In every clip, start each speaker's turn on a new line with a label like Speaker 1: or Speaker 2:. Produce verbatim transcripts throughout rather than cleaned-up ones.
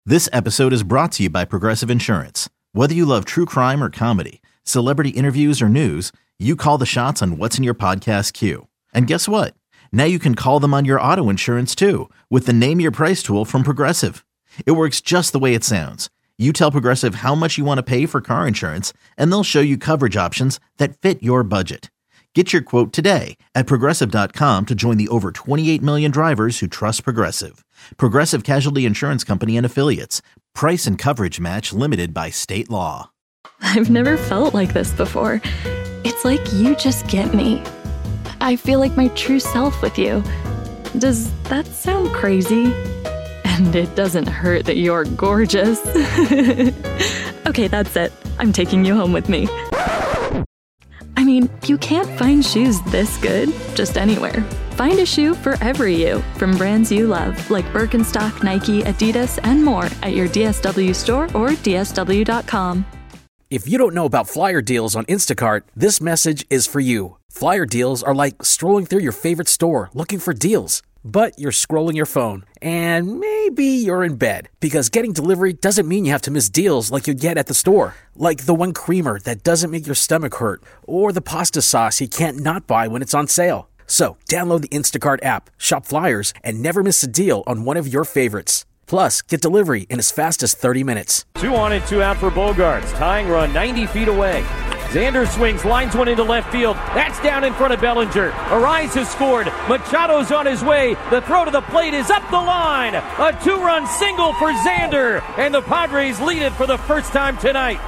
Speaker 1: This episode is brought to you by Progressive Insurance. Whether you love true crime or comedy, celebrity interviews or news, you call the shots on what's in your podcast queue. And guess what? Now you can call them on your auto insurance too with the Name Your Price tool from Progressive. It works just the way it sounds. You tell Progressive how much you want to pay for car insurance, and they'll show you coverage options that fit your budget. Get your quote today at Progressive dot com to join the over twenty-eight million drivers who trust Progressive. Progressive Casualty Insurance Company and Affiliates. Price and coverage match limited by state law.
Speaker 2: I've never felt like this before. It's like you just get me. I feel like my true self with you. Does that sound crazy? And it doesn't hurt that you're gorgeous. Okay, that's it. I'm taking you home with me. I mean, you can't find shoes this good just anywhere. Find a shoe for every you from brands you love, like Birkenstock, Nike, Adidas, and more at your D S W store or D S W dot com.
Speaker 3: If you don't know about Flyer Deals on Instacart, this message is for you. Flyer Deals are like strolling through your favorite store looking for deals. But you're scrolling your phone, and maybe you're in bed, because getting delivery doesn't mean you have to miss deals like you get at the store. Like the one creamer that doesn't make your stomach hurt, or the pasta sauce you can't not buy when it's on sale. So download the Instacart app, shop Flyers, and never miss a deal on one of your favorites. Plus, get delivery in as fast as thirty minutes.
Speaker 4: Two on and two out for Bogaerts. Tying run ninety feet away. Xander swings, lines one into left field. That's down in front of Bellinger. Arise has scored. Machado's on his way. The throw to the plate is up the line. A two-run single for Xander. And the Padres lead it for the first time tonight.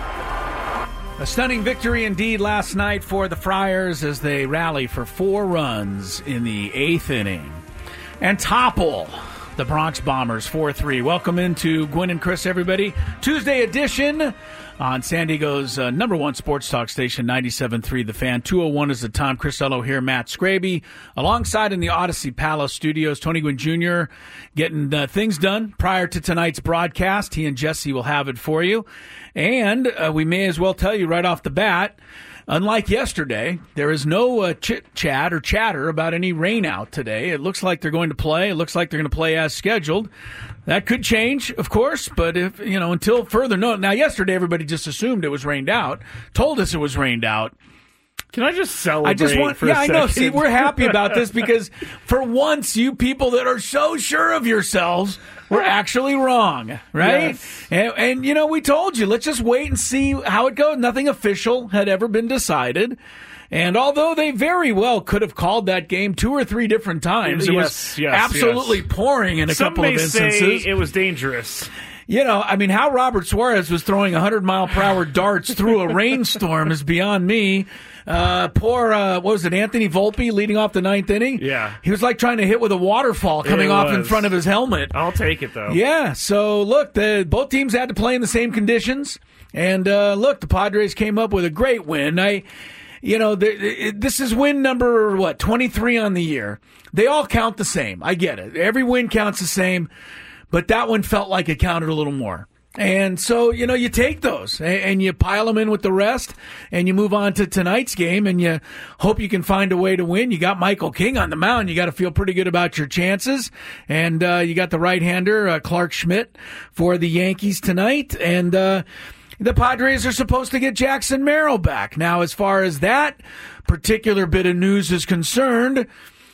Speaker 5: A stunning victory indeed last night for the Friars as they rally for four runs in the eighth inning and topple the Bronx Bombers four three. Welcome into Gwynn and Chris, everybody. Tuesday edition on San Diego's uh, number one sports talk station, ninety-seven point three The Fan. two oh one is the time. Chris Ello here, Matt Scraby. Alongside in the Odyssey Palace studios, Tony Gwynn Junior getting uh, things done prior to tonight's broadcast. He and Jesse will have it for you. And uh, we may as well tell you right off the bat, unlike yesterday, there is no uh, chit-chat or chatter about any rain out today. It looks like they're going to play. It looks like they're going to play as scheduled. That could change, of course, but if you know, until further notice. Now, yesterday, everybody just assumed it was rained out, told us it was rained out.
Speaker 6: Can I just celebrate
Speaker 5: I just want,
Speaker 6: for
Speaker 5: yeah,
Speaker 6: a
Speaker 5: I
Speaker 6: second?
Speaker 5: know. See, we're happy about this because for once, you people that are so sure of yourselves were actually wrong, right?
Speaker 6: Yes.
Speaker 5: And, and, you know, we told you, let's just wait and see how it goes. Nothing official had ever been decided. And although they very well could have called that game two or three different times, it
Speaker 6: yes,
Speaker 5: was
Speaker 6: yes,
Speaker 5: absolutely
Speaker 6: yes.
Speaker 5: pouring in a
Speaker 6: Some
Speaker 5: couple
Speaker 6: may
Speaker 5: of instances.
Speaker 6: Say it was dangerous.
Speaker 5: You know, I mean, how Robert Suarez was throwing one hundred mile per hour darts through a rainstorm is beyond me. Uh, poor, uh, what was it, Anthony Volpe leading off the ninth inning?
Speaker 6: Yeah.
Speaker 5: He was like trying to hit with a waterfall coming
Speaker 6: It
Speaker 5: off in
Speaker 6: was.
Speaker 5: front of his helmet.
Speaker 6: I'll take it, though.
Speaker 5: Yeah, so look, the, both teams had to play in the same conditions. And uh, look, the Padres came up with a great win. I, you know, the, this is win number, what, twenty-three on the year. They all count the same. I get it. Every win counts the same. But that one felt like it counted a little more. And so, you know, you take those and you pile them in with the rest and you move on to tonight's game and you hope you can find a way to win. You got Michael King on the mound. You got to feel pretty good about your chances. And uh, you got the right-hander, uh, Clark Schmidt, for the Yankees tonight. And uh, the Padres are supposed to get Jackson Merrill back. Now, as far as that particular bit of news is concerned,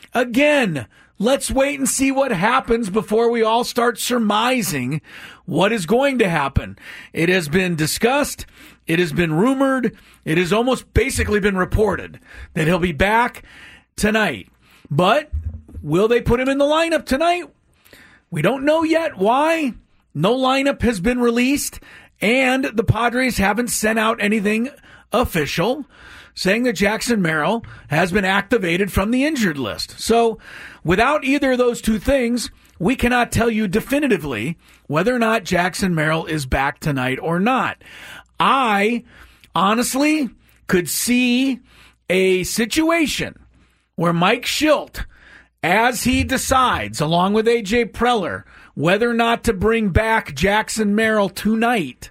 Speaker 5: again, let's wait and see what happens before we all start surmising what is going to happen. It has been discussed. It has been rumored. It has almost basically been reported that he'll be back tonight. But will they put him in the lineup tonight? We don't know yet. Why? No lineup has been released, and the Padres haven't sent out anything official saying that Jackson Merrill has been activated from the injured list. So without either of those two things, we cannot tell you definitively whether or not Jackson Merrill is back tonight or not. I honestly could see a situation where Mike Shildt, as he decides, along with A J Preller, whether or not to bring back Jackson Merrill tonight,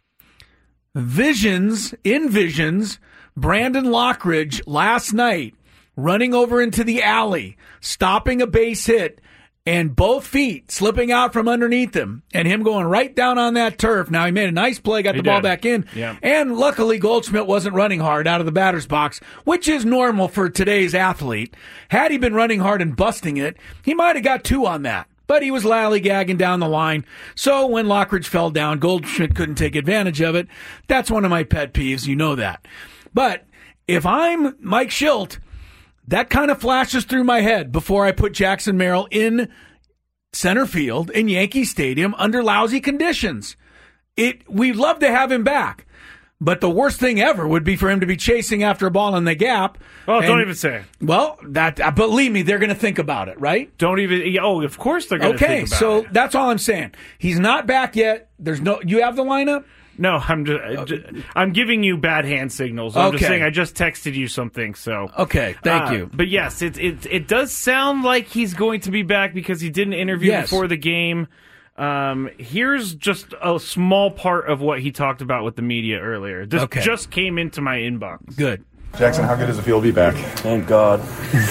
Speaker 5: visions, envisions Brandon Lockridge last night running over into the alley, stopping a base hit, and both feet slipping out from underneath him, and him going right down on that turf. Now, he made a nice play, got
Speaker 6: He
Speaker 5: the ball
Speaker 6: did.
Speaker 5: back in,
Speaker 6: Yeah.
Speaker 5: and luckily Goldschmidt wasn't running hard out of the batter's box, which is normal for today's athlete. Had he been running hard and busting it, he might have got two on that. But he was lollygagging down the line. So when Lockridge fell down, Goldschmidt couldn't take advantage of it. That's one of my pet peeves. You know that. But if I'm Mike Schilt, that kind of flashes through my head before I put Jackson Merrill in center field in Yankee Stadium under lousy conditions. It we'd love to have him back. But the worst thing ever would be for him to be chasing after a ball in the gap.
Speaker 6: Oh,
Speaker 5: and,
Speaker 6: don't even say it.
Speaker 5: Well, that uh, believe me, they're going to think about it, right?
Speaker 6: Don't even. Oh, of course they're going to
Speaker 5: Okay,
Speaker 6: think about
Speaker 5: so
Speaker 6: it.
Speaker 5: that's all I'm saying. He's not back yet. There's no. You have the lineup?
Speaker 6: No, I'm just, just. I'm giving you bad hand signals. I'm just
Speaker 5: Okay.
Speaker 6: saying. I just texted you something. So
Speaker 5: Okay, thank
Speaker 6: Uh,
Speaker 5: you.
Speaker 6: But yes, it it it does sound like he's going to be back because he did an interview
Speaker 5: Yes.
Speaker 6: before the game. Um, here's just a small part of what he talked about with the media earlier. This
Speaker 5: Okay.
Speaker 6: just came into my inbox.
Speaker 5: Good.
Speaker 7: Jackson, how good does it feel to be back?
Speaker 8: Thank God.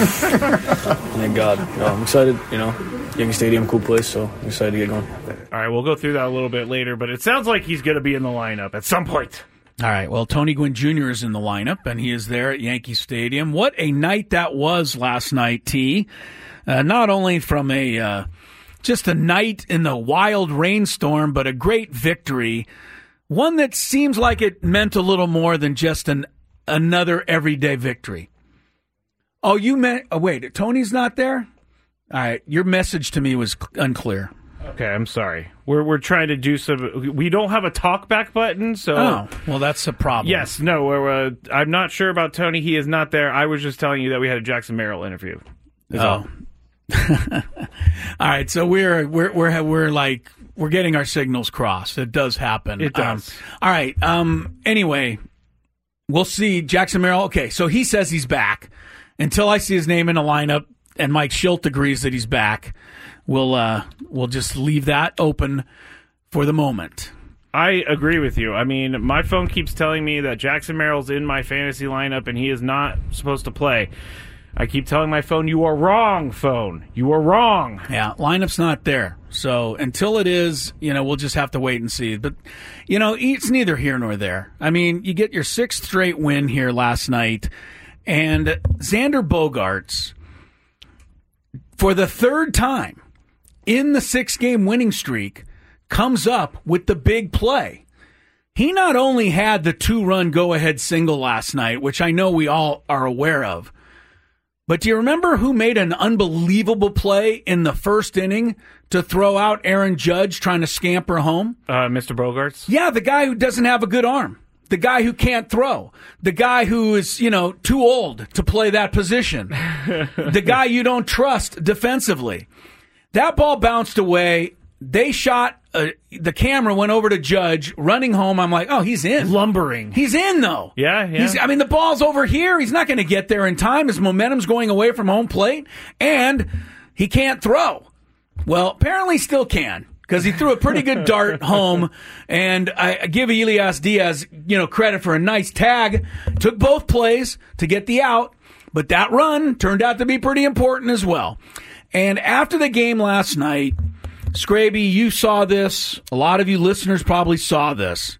Speaker 8: Thank God. No, I'm excited, you know. Yankee Stadium, cool place, so I'm excited to get going.
Speaker 6: All right, we'll go through that a little bit later, but it sounds like he's going to be in the lineup at some point.
Speaker 5: All right. Well, Tony Gwynn Junior is in the lineup, and he is there at Yankee Stadium. What a night that was last night, T. Uh, not only from a uh, just a night in the wild rainstorm, but a great victory. One that seems like it meant a little more than just an another everyday victory. Oh, you meant? Oh, wait, Tony's not there? All right. Your message to me was unclear.
Speaker 6: Okay, I'm sorry. We're we're trying to do some. We don't have a talkback button, so.
Speaker 5: Oh, well, that's a problem.
Speaker 6: Yes, no, we're, uh, I'm not sure about Tony. He is not there. I was just telling you that we had a Jackson Merrill interview. Is all.
Speaker 5: Oh. All right, so we're we're we're we're like we're getting our signals crossed. It does happen.
Speaker 6: It does.
Speaker 5: Um, all right. Um. Anyway, we'll see Jackson Merrill. Okay, so he says he's back. Until I see his name in a lineup, and Mike Schilt agrees that he's back, we'll uh we'll just leave that open for the moment.
Speaker 6: I agree with you. I mean, my phone keeps telling me that Jackson Merrill's in my fantasy lineup and he is not supposed to play. I keep telling my phone, you are wrong, phone. You are wrong.
Speaker 5: Yeah, lineup's not there. So until it is, you know, we'll just have to wait and see. But, you know, it's neither here nor there. I mean, you get your sixth straight win here last night, and Xander Bogaerts, for the third time in the six-game winning streak, comes up with the big play. He not only had the two-run go-ahead single last night, which I know we all are aware of, but do you remember who made an unbelievable play in the first inning to throw out Aaron Judge trying to scamper home?
Speaker 6: Uh, Mister Bogaerts?
Speaker 5: Yeah, the guy who doesn't have a good arm. The guy who can't throw. The guy who is, you know, too old to play that position. The guy you don't trust defensively. That ball bounced away. They shot, uh, the camera went over to Judge, running home. I'm like, oh, he's in.
Speaker 6: Lumbering.
Speaker 5: He's in, though.
Speaker 6: Yeah, yeah.
Speaker 5: He's, I mean, the ball's over here. He's not going to get there in time. His momentum's going away from home plate, and he can't throw. Well, apparently he still can, because he threw a pretty good dart home, and I, I give Elias Diaz, you know, credit for a nice tag. Took both plays to get the out, but that run turned out to be pretty important as well. And after the game last night, Scraby, you saw this. A lot of you listeners probably saw this.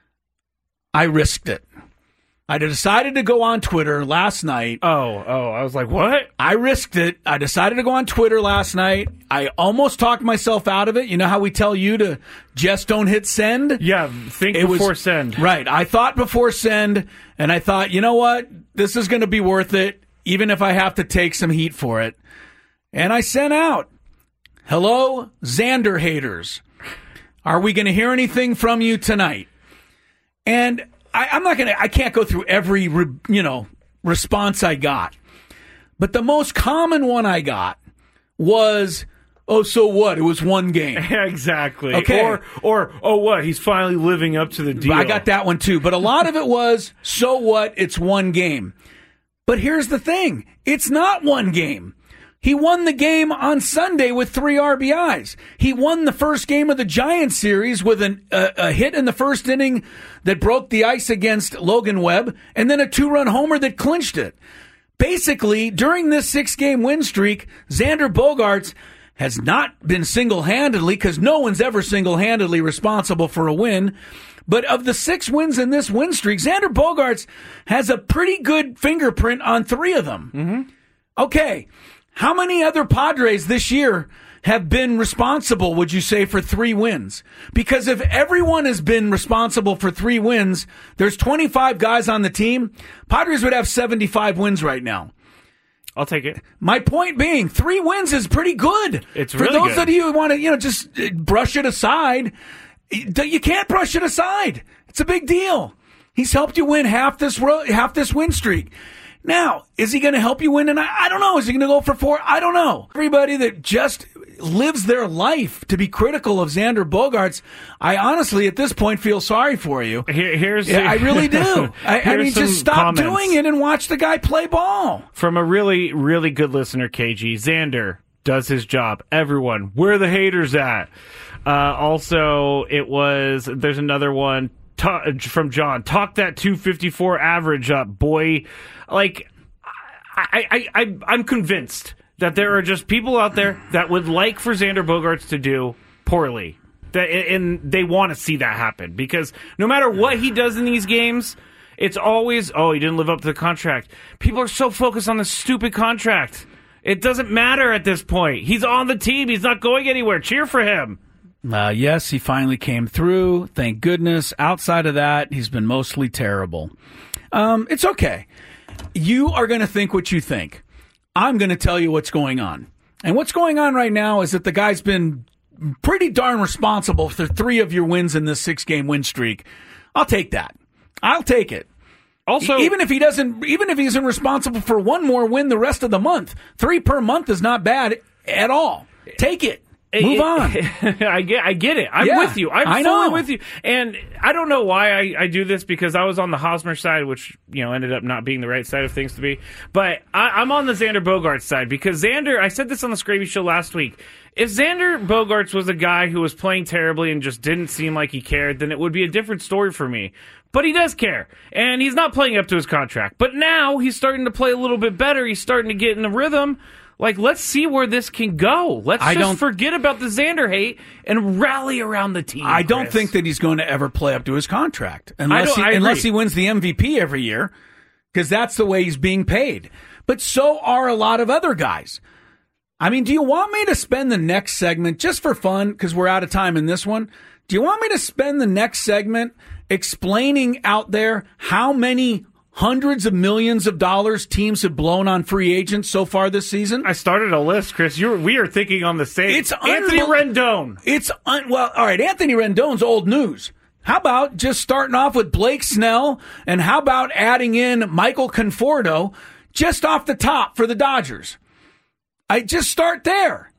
Speaker 5: I risked it. I decided to go on Twitter last night.
Speaker 6: Oh, oh, I was like, what?
Speaker 5: I risked it. I decided to go on Twitter last night. I almost talked myself out of it. You know how we tell you to just don't hit send?
Speaker 6: Yeah, think
Speaker 5: It
Speaker 6: before
Speaker 5: was,
Speaker 6: send.
Speaker 5: Right. I thought before send, and I thought, you know what? This is going to be worth it, even if I have to take some heat for it. And I sent out, hello, Xander haters. Are we going to hear anything from you tonight? And I, I'm not going to, I can't go through every, re, you know, response I got. But the most common one I got was, oh, so what? It was one game.
Speaker 6: Exactly.
Speaker 5: Okay.
Speaker 6: Or, or, oh, what? He's finally living up to the deal.
Speaker 5: I got that one too. But a lot of it was, so what? It's one game. But here's the thing. It's not one game. He won the game on Sunday with three R B Is. He won the first game of the Giants series with an, a, a hit in the first inning that broke the ice against Logan Webb, and then a two-run homer that clinched it. Basically, during this six-game win streak, Xander Bogaerts has not been single-handedly, because no one's ever single-handedly responsible for a win. But of the six wins in this win streak, Xander Bogaerts has a pretty good fingerprint on three of them.
Speaker 6: Mm-hmm.
Speaker 5: Okay, how many other Padres this year have been responsible, would you say, for three wins? Because if everyone has been responsible for three wins, there's twenty-five guys on the team, Padres would have seventy-five wins right now.
Speaker 6: I'll take it.
Speaker 5: My point being, three wins is pretty good.
Speaker 6: It's
Speaker 5: For
Speaker 6: really
Speaker 5: those
Speaker 6: good.
Speaker 5: of you who want to, you know, just brush it aside, you can't brush it aside. It's a big deal. He's helped you win half this ro- half this win streak. Now, is he going to help you win tonight? I don't know. Is he going to go for four? I don't know. Everybody that just lives their life to be critical of Xander Bogaerts, I honestly, at this point, feel sorry for you.
Speaker 6: Here, here's
Speaker 5: yeah, I really do. I, I mean, just stop
Speaker 6: comments.
Speaker 5: doing it and watch the guy play ball.
Speaker 6: From a really, really good listener, K G. Xander does his job. Everyone, where are the haters at? Uh, also, it was, there's another one ta- from John. Talk that two fifty-four average up, boy. Like, I, I, I, I'm convinced that there are just people out there that would like for Xander Bogaerts to do poorly. That, and they want to see that happen. Because no matter what he does in these games, it's always, oh, he didn't live up to the contract. People are so focused on the stupid contract. It doesn't matter at this point. He's on the team. He's not going anywhere. Cheer for him.
Speaker 5: Uh, yes, he finally came through. Thank goodness. Outside of that, he's been mostly terrible. Um, it's okay. You are going to think what you think. I'm going to tell you what's going on. And what's going on right now is that the guy's been pretty darn responsible for three of your wins in this six-game win streak. I'll take that. I'll take it.
Speaker 6: Also,
Speaker 5: even if he doesn't, even if he isn't responsible for one more win the rest of the month, three per month is not bad at all. Take it. Move on.
Speaker 6: I get, I get it. I'm
Speaker 5: Yeah,
Speaker 6: with you. I'm
Speaker 5: I
Speaker 6: fully
Speaker 5: know.
Speaker 6: with you. And I don't know why I, I do this, because I was on the Hosmer side, which, you know, ended up not being the right side of things to be. But I, I'm on the Xander Bogaerts side, because Xander, I said this on the Scraby Show last week, if Xander Bogaerts was a guy who was playing terribly and just didn't seem like he cared, then it would be a different story for me. But he does care, and he's not playing up to his contract. But now he's starting to play a little bit better. He's starting to get in the rhythm. Like, let's see where this can go. Let's
Speaker 5: I
Speaker 6: just
Speaker 5: don't,
Speaker 6: forget about the Xander hate and rally around the team.
Speaker 5: I don't
Speaker 6: Chris.
Speaker 5: think that he's going to ever play up to his contract unless
Speaker 6: I
Speaker 5: he,
Speaker 6: I
Speaker 5: unless he wins the M V P every year, because that's the way he's being paid. But so are a lot of other guys. I mean, do you want me to spend the next segment, just for fun, because we're out of time in this one, do you want me to spend the next segment explaining out there how many hundreds of millions of dollars teams have blown on free agents so far this season?
Speaker 6: I started a list, Chris. You we are thinking on the same.
Speaker 5: It's
Speaker 6: Anthony
Speaker 5: unbel-
Speaker 6: Rendon.
Speaker 5: It's un- well, all right. Anthony Rendon's old news. How about just starting off with Blake Snell, and how about adding in Michael Conforto just off the top for the Dodgers? I just start there.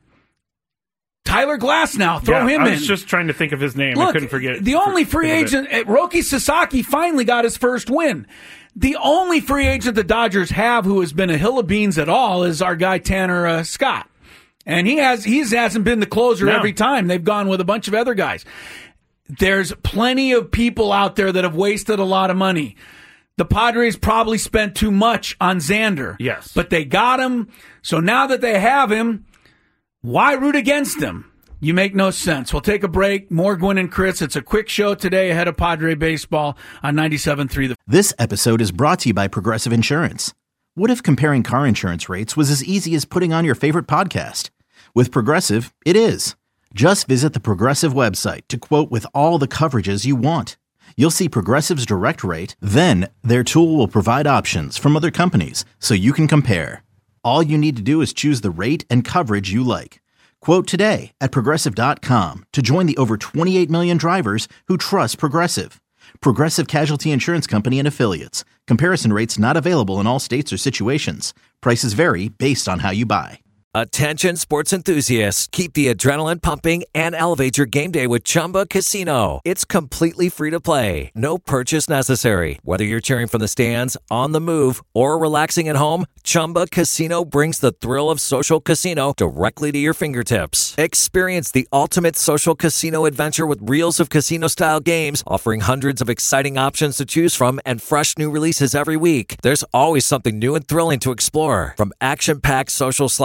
Speaker 5: Tyler Glasnow, throw
Speaker 6: yeah,
Speaker 5: him
Speaker 6: I
Speaker 5: in.
Speaker 6: was just trying to think of his name.
Speaker 5: Look,
Speaker 6: I couldn't forget.
Speaker 5: The only
Speaker 6: for,
Speaker 5: free agent, uh, Roki Sasaki, finally got his first win. The only free agent the Dodgers have who has been a hill of beans at all is our guy Tanner uh, Scott, and he has he hasn't been the closer
Speaker 6: no.
Speaker 5: every time. They've gone with a bunch of other guys. There's plenty of people out there that have wasted a lot of money. The Padres probably spent too much on Xander.
Speaker 6: Yes,
Speaker 5: but they got him. So now that they have him, why root against him? You make no sense. We'll take a break. More Gwynn and Chris. It's a quick show today ahead of Padre Baseball on ninety-seven point three. The-
Speaker 1: This episode is brought to you by Progressive Insurance. What if comparing car insurance rates was as easy as putting on your favorite podcast? With Progressive, it is. Just visit the Progressive website to quote with all the coverages you want. You'll see Progressive's direct rate, then their tool will provide options from other companies so you can compare. All you need to do is choose the rate and coverage you like. Quote today at Progressive dot com to join the over twenty-eight million drivers who trust Progressive. Progressive Casualty Insurance Company and Affiliates. Comparison rates not available in all states or situations. Prices vary based on how you buy.
Speaker 9: Attention sports enthusiasts, keep the adrenaline pumping and elevate your game day with Chumba Casino. It's completely free to play. No purchase necessary. Whether you're cheering from the stands, on the move, or relaxing at home, Chumba Casino brings the thrill of social casino directly to your fingertips. Experience the ultimate social casino adventure with reels of casino-style games, offering hundreds of exciting options to choose from and fresh new releases every week. There's always something new and thrilling to explore, from action-packed social slots and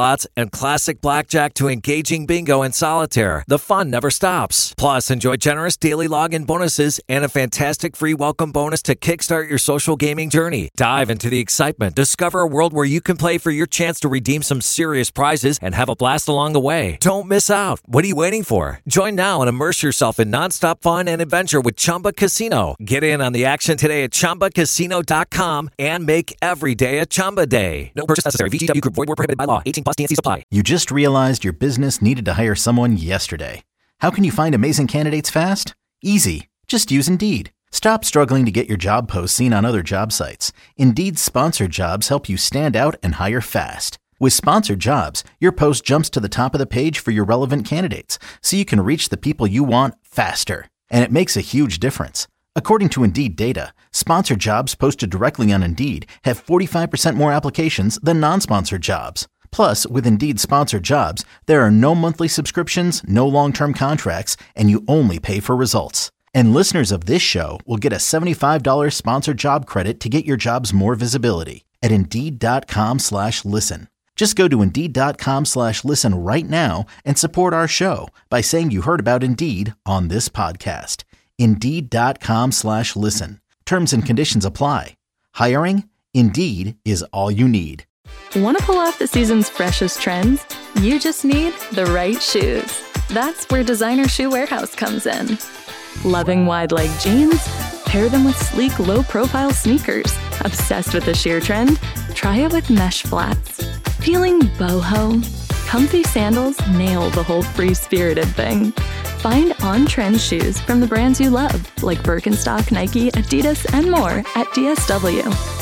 Speaker 9: and classic blackjack to engaging bingo and solitaire, the fun never stops. Plus, enjoy generous daily login bonuses and a fantastic free welcome bonus to kickstart your social gaming journey. Dive into the excitement. Discover a world where you can play for your chance to redeem some serious prizes and have a blast along the way. Don't miss out. What are you waiting for? Join now and immerse yourself in nonstop fun and adventure with Chumba Casino. Get in on the action today at chumba casino dot com and make every day a Chumba day. No purchase necessary. V G W Group. Void where prohibited by law. eighteen plus T N Cs apply.
Speaker 1: You just realized your business needed to hire someone yesterday. How can you find amazing candidates fast? Easy. Just use Indeed. Stop struggling to get your job posts seen on other job sites. Indeed's sponsored jobs help you stand out and hire fast. With sponsored jobs, your post jumps to the top of the page for your relevant candidates, so you can reach the people you want faster. And it makes a huge difference. According to Indeed data, sponsored jobs posted directly on Indeed have forty-five percent more applications than non-sponsored jobs. Plus, with Indeed sponsored jobs, there are no monthly subscriptions, no long-term contracts, and you only pay for results. And listeners of this show will get a seventy-five dollars sponsored job credit to get your jobs more visibility at Indeed.com slash listen. Just go to Indeed.com slash listen right now and support our show by saying you heard about Indeed on this podcast. Indeed.com slash listen. Terms and conditions apply. Hiring? Indeed is all you need.
Speaker 2: Want to pull off the season's freshest trends? You just need the right shoes. That's where Designer Shoe Warehouse comes in. Loving wide-leg jeans? Pair them with sleek, low-profile sneakers. Obsessed with the sheer trend? Try it with mesh flats. Feeling boho? Comfy sandals nail the whole free-spirited thing. Find on-trend shoes from the brands you love, like Birkenstock, Nike, Adidas, and more at D S W.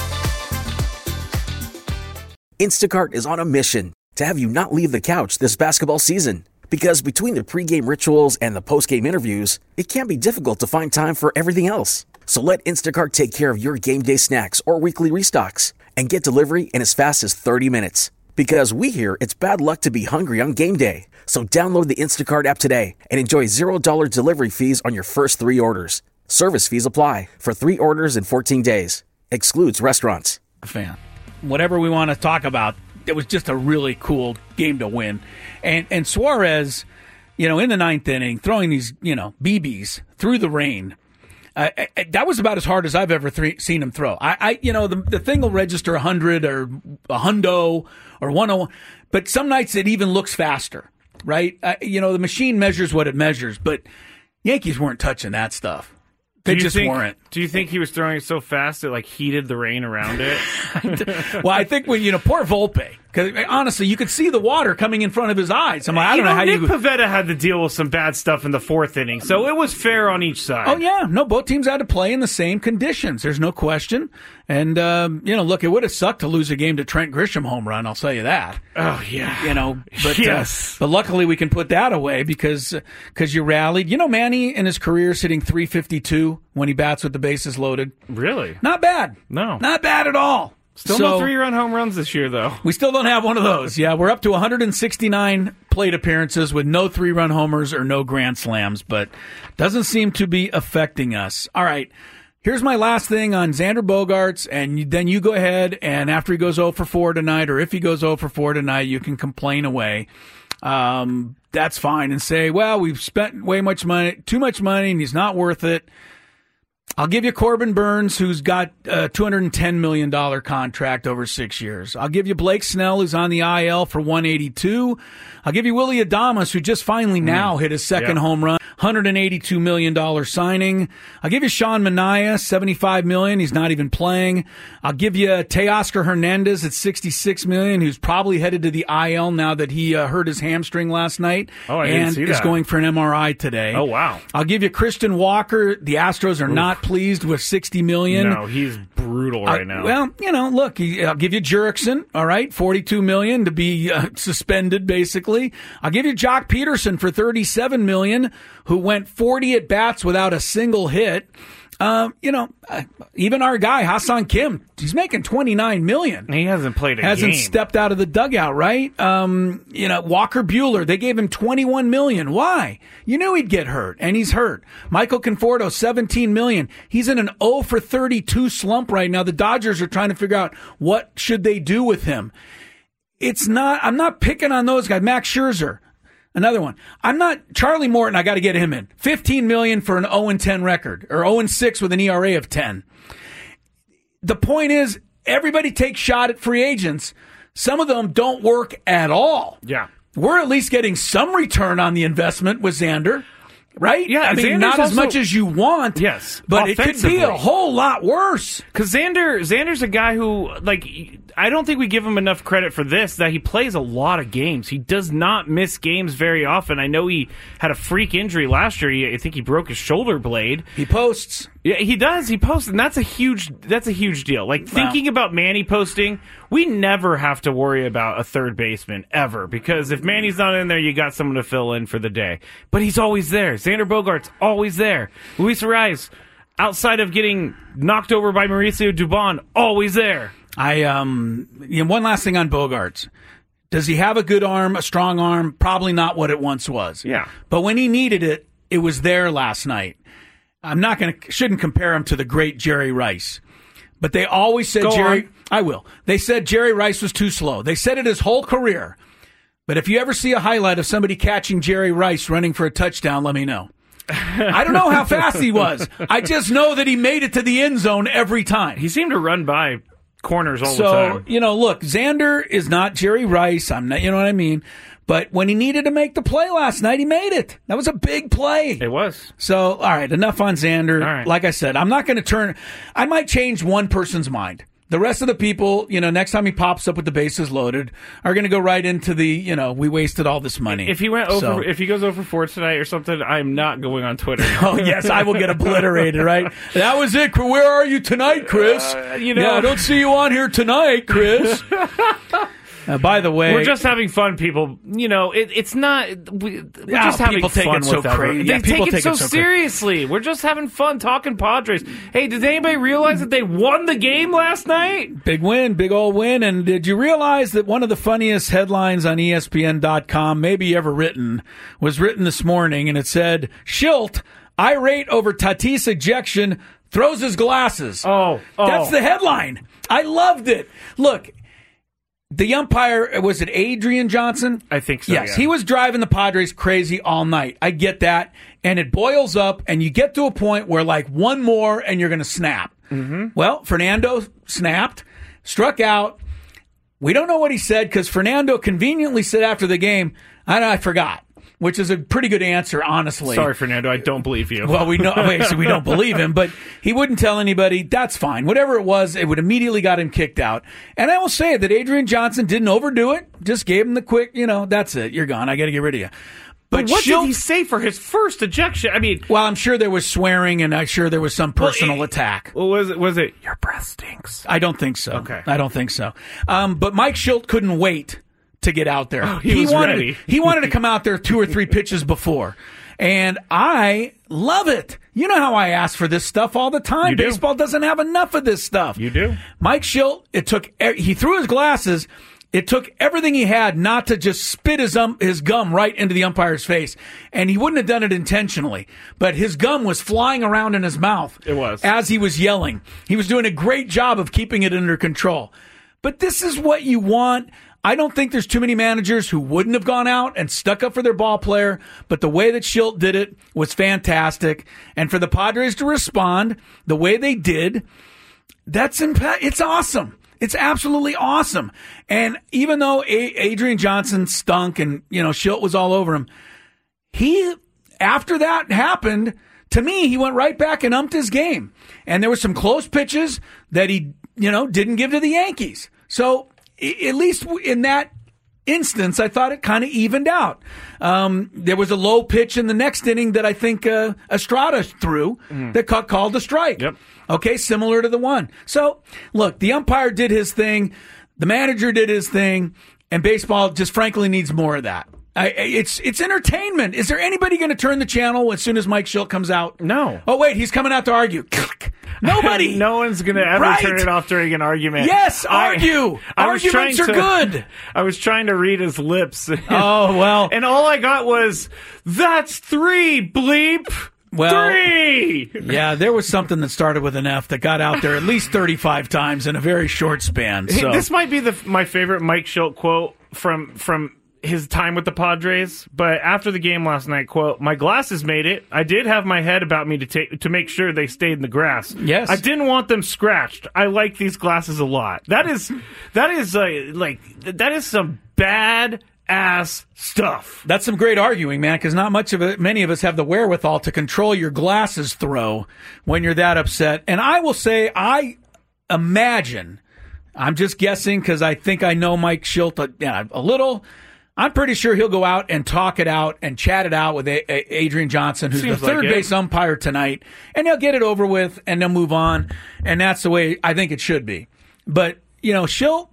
Speaker 3: Instacart is on a mission to have you not leave the couch this basketball season. Because between the pregame rituals and the postgame interviews, it can be difficult to find time for everything else. So let Instacart take care of your game day snacks or weekly restocks and get delivery in as fast as thirty minutes. Because we hear it's bad luck to be hungry on game day. So download the Instacart app today and enjoy zero dollars delivery fees on your first three orders. Service fees apply for three orders in fourteen days. Excludes restaurants.
Speaker 5: Fan. Whatever we want to talk about, it was just a really cool game to win. And and Suarez, you know, in the ninth inning, throwing these, you know, B Bs through the rain. Uh, that was about as hard as I've ever th- seen him throw. I, I you know, the, the thing will register one hundred or a hundo or one oh one, but some nights it even looks faster, right? Uh, you know, the machine measures what it measures, but Yankees weren't touching that stuff. They just
Speaker 6: think,
Speaker 5: weren't.
Speaker 6: Do you think he was throwing it so fast it like heated the rain around it?
Speaker 5: Well, I think when, you know, poor Volpe, because honestly, you could see the water coming in front of his eyes. I'm like, I don't
Speaker 6: you know,
Speaker 5: know how
Speaker 6: Nick
Speaker 5: you.
Speaker 6: Pivetta had to deal with some bad stuff in the fourth inning, so it was fair on each side.
Speaker 5: Oh yeah, no, both teams had to play in the same conditions. There's no question. And um, you know, look, it would have sucked to lose a game to Trent Grisham home run. I'll tell you that.
Speaker 6: Oh yeah,
Speaker 5: you know, but
Speaker 6: yes,
Speaker 5: uh, but luckily we can put that away because because you rallied. You know, Manny in his career is hitting three fifty-two when he bats with the bases loaded.
Speaker 6: Really?
Speaker 5: Not bad.
Speaker 6: No,
Speaker 5: not bad at all.
Speaker 6: Still
Speaker 5: so,
Speaker 6: no three-run home runs this year, though.
Speaker 5: We still don't have one of those. Yeah, we're up to one hundred sixty-nine plate appearances with no three-run homers or no grand slams, but doesn't seem to be affecting us. All right, here's my last thing on Xander Bogaerts, and then you go ahead, and after he goes oh for four tonight, or if he goes oh for four tonight, you can complain away. Um, that's fine, and say, well, we've spent way much money, too much money, and he's not worth it. I'll give you Corbin Burns, who's got a two hundred ten million dollars contract over six years. I'll give you Blake Snell, who's on the I L for one eighty-two. I'll give you Willy Adames, who just finally now hit his second
Speaker 6: yeah.
Speaker 5: home run, one hundred eighty-two million dollars signing. I'll give you Sean Manaea, seventy-five million dollars. He's not even playing. I'll give you Teoscar Hernandez at sixty-six million dollars, who's probably headed to the I L now that he uh, hurt his hamstring last night.
Speaker 6: Oh, I
Speaker 5: and
Speaker 6: didn't see that.
Speaker 5: is going for an M R I today.
Speaker 6: Oh, wow.
Speaker 5: I'll give you Christian Walker. The Astros are
Speaker 6: Oof.
Speaker 5: not pleased with sixty million dollars.
Speaker 6: No, he's brutal right
Speaker 5: uh,
Speaker 6: now.
Speaker 5: Well, you know, look, he, I'll give you Jurickson, all right, forty-two million dollars to be uh, suspended, basically. I'll give you Jock Peterson for thirty-seven million dollars, who went forty at bats without a single hit. Um, you know, uh, even our guy Hassan Kim, he's making twenty-nine million dollars.
Speaker 6: He hasn't played a
Speaker 5: hasn't
Speaker 6: game.
Speaker 5: stepped out of the dugout, right? Um, you know, Walker Buehler, they gave him twenty-one million dollars. Why? You knew he'd get hurt, and he's hurt. Michael Conforto, seventeen million dollars. He's in an oh for thirty-two slump right now. The Dodgers are trying to figure out what should they do with him. it's not, I'm not picking on those guys. Max Scherzer, another one. I'm not, Charlie Morton, I got to get him in. fifteen million dollars for an oh and ten record, or oh and six with an E R A of ten. The point is, everybody takes shot at free agents. Some of them don't work at all.
Speaker 6: Yeah.
Speaker 5: We're at least getting some return on the investment with Xander. Right?
Speaker 6: Yeah,
Speaker 5: I mean,
Speaker 6: Xander's
Speaker 5: not as
Speaker 6: also,
Speaker 5: much as you want.
Speaker 6: Yes,
Speaker 5: but it could be a whole lot worse.
Speaker 6: Because Xander, Xander's a guy who, like, I don't think we give him enough credit for this, that he plays a lot of games. He does not miss games very often. I know he had a freak injury last year. He, I think he broke his shoulder blade.
Speaker 5: He posts.
Speaker 6: Yeah, he does. He posts, and that's a huge that's a huge deal. Like, thinking wow. about Manny posting, we never have to worry about a third baseman, ever. Because if Manny's not in there, you got someone to fill in for the day. But he's always there. Xander Bogaerts, always there. Luis Arraez, outside of getting knocked over by Mauricio Dubon, always there.
Speaker 5: I um, you know, one last thing on Bogaerts. Does he have a good arm, a strong arm? Probably not what it once was.
Speaker 6: Yeah.
Speaker 5: But when he needed it, it was there last night. I'm not going to, shouldn't compare him to the great Jerry Rice. But they always said
Speaker 6: Go
Speaker 5: Jerry,
Speaker 6: on.
Speaker 5: I will. They said Jerry Rice was too slow. They said it his whole career. But if you ever see a highlight of somebody catching Jerry Rice running for a touchdown, let me know. I don't know how fast he was. I just know that he made it to the end zone every time.
Speaker 6: He seemed to run by corners all
Speaker 5: so,
Speaker 6: the time.
Speaker 5: So, you know, look, Xander is not Jerry Rice. I'm not, you know what I mean? But when he needed to make the play last night, he made it. That was a big play.
Speaker 6: It was.
Speaker 5: So, all right, enough on Xander.
Speaker 6: All right.
Speaker 5: Like I said, I'm not going to turn. I might change one person's mind. The rest of the people, you know, next time he pops up with the bases loaded, are going to go right into the, you know, we wasted all this money.
Speaker 6: If he went over,
Speaker 5: so.
Speaker 6: if he goes over four tonight or something, I'm not going on Twitter.
Speaker 5: Oh yes, I will get obliterated. Right? That was it. Where are you tonight, Chris?
Speaker 6: Uh, you know,
Speaker 5: yeah, I don't see you on here tonight, Chris. Uh, by the way,
Speaker 6: we're just having fun, people. You know, it, it's not. We, we're
Speaker 5: yeah,
Speaker 6: just having
Speaker 5: people take
Speaker 6: fun
Speaker 5: it so
Speaker 6: with that.
Speaker 5: crazy.
Speaker 6: They
Speaker 5: Yeah,
Speaker 6: take,
Speaker 5: people
Speaker 6: it
Speaker 5: take
Speaker 6: so
Speaker 5: it so
Speaker 6: seriously. We're just having fun talking Padres. Hey, did anybody realize that they won the game last night?
Speaker 5: Big win, big old win. And did you realize that one of the funniest headlines on E S P N dot com, maybe ever written, was written this morning, and it said, Schilt, irate over Tatis ejection, throws his glasses.
Speaker 6: Oh, oh.
Speaker 5: That's the headline. I loved it. Look, the umpire, was it Adrian Johnson?
Speaker 6: I think so,
Speaker 5: Yes,
Speaker 6: yeah.
Speaker 5: he was driving the Padres crazy all night. I get that. And it boils up, and you get to a point where, like, one more, and you're going to snap.
Speaker 6: Mm-hmm.
Speaker 5: Well, Fernando snapped, struck out. We don't know what he said, because Fernando conveniently said after the game, I, I forgot, which is a pretty good answer, honestly.
Speaker 6: Sorry, Fernando, I don't believe you.
Speaker 5: Well, we know obviously we don't believe him, but he wouldn't tell anybody. That's fine. Whatever it was, it would immediately got him kicked out. And I will say that Adrian Johnson didn't overdo it. Just gave him the quick, you know, that's it. You're gone. I got to get rid of you.
Speaker 6: But,
Speaker 5: But
Speaker 6: what
Speaker 5: Schilt,
Speaker 6: did he say for his first ejection? I mean,
Speaker 5: well, I'm sure there was swearing, and I'm sure there was some personal
Speaker 6: well, it,
Speaker 5: attack.
Speaker 6: Well, was it? Was it? Your breath stinks.
Speaker 5: I don't think so.
Speaker 6: Okay,
Speaker 5: I don't think so. Um, but Mike Schilt couldn't wait to get out there.
Speaker 6: Oh, he, he was
Speaker 5: wanted,
Speaker 6: ready.
Speaker 5: He wanted to come out there two or three pitches before. And I love it. You know how I ask for this stuff all the time.
Speaker 6: You do.
Speaker 5: Baseball doesn't have enough of this stuff.
Speaker 6: You do.
Speaker 5: Mike Schilt, it took, he threw his glasses. It took everything he had not to just spit his um, his gum right into the umpire's face. And he wouldn't have done it intentionally. But his gum was flying around in his mouth.
Speaker 6: It was.
Speaker 5: As he was yelling. He was doing a great job of keeping it under control. But this is what you want. I don't think there's too many managers who wouldn't have gone out and stuck up for their ball player, but the way that Schilt did it was fantastic. And for the Padres to respond the way they did, that's impa- it's awesome. It's absolutely awesome. And even though A- Adrian Johnson stunk and, you know, Schilt was all over him, he, after that happened, to me, he went right back and umped his game. And there were some close pitches that he, you know, didn't give to the Yankees. So, at least in that instance, I thought it kind of evened out. Um, there was a low pitch in the next inning that I think uh, Estrada threw mm. that ca- called a strike.
Speaker 6: Yep.
Speaker 5: Okay, similar to the one. So, look, the umpire did his thing, the manager did his thing, and baseball just frankly needs more of that. I, it's it's entertainment. Is there anybody going to turn the channel as soon as Mike Schilt comes out?
Speaker 6: No.
Speaker 5: Oh, wait, he's coming out to argue. Nobody.
Speaker 6: No one's going to ever
Speaker 5: right.
Speaker 6: turn it off during an argument.
Speaker 5: Yes, argue.
Speaker 6: I, I
Speaker 5: Arguments are
Speaker 6: to,
Speaker 5: good.
Speaker 6: I was trying to read his lips.
Speaker 5: Oh, well.
Speaker 6: And all I got was, that's three, bleep.
Speaker 5: Well,
Speaker 6: Three!
Speaker 5: Yeah, there was something that started with an F that got out there at least thirty-five times in a very short span. So.
Speaker 6: This might be the my favorite Mike Shildt quote from from his time with the Padres, but after the game last night, quote, "My glasses made it. I did have my head about me to take to make sure they stayed in the grass.
Speaker 5: Yes.
Speaker 6: I didn't want them scratched. I like these glasses a lot." That is that is uh, like that is some bad ass stuff.
Speaker 5: That's some great arguing, man, because not much of it, many of us have the wherewithal to control your glasses throw when you're that upset. And I will say, I imagine, I'm just guessing because I think I know Mike Shildt a, yeah, a little. I'm pretty sure he'll go out and talk it out and chat it out with a- a- Adrian Johnson, who's
Speaker 6: Seems
Speaker 5: the third
Speaker 6: like
Speaker 5: base umpire tonight, and they'll get it over with and they'll move on. And that's the way I think it should be. But, you know, Shildt,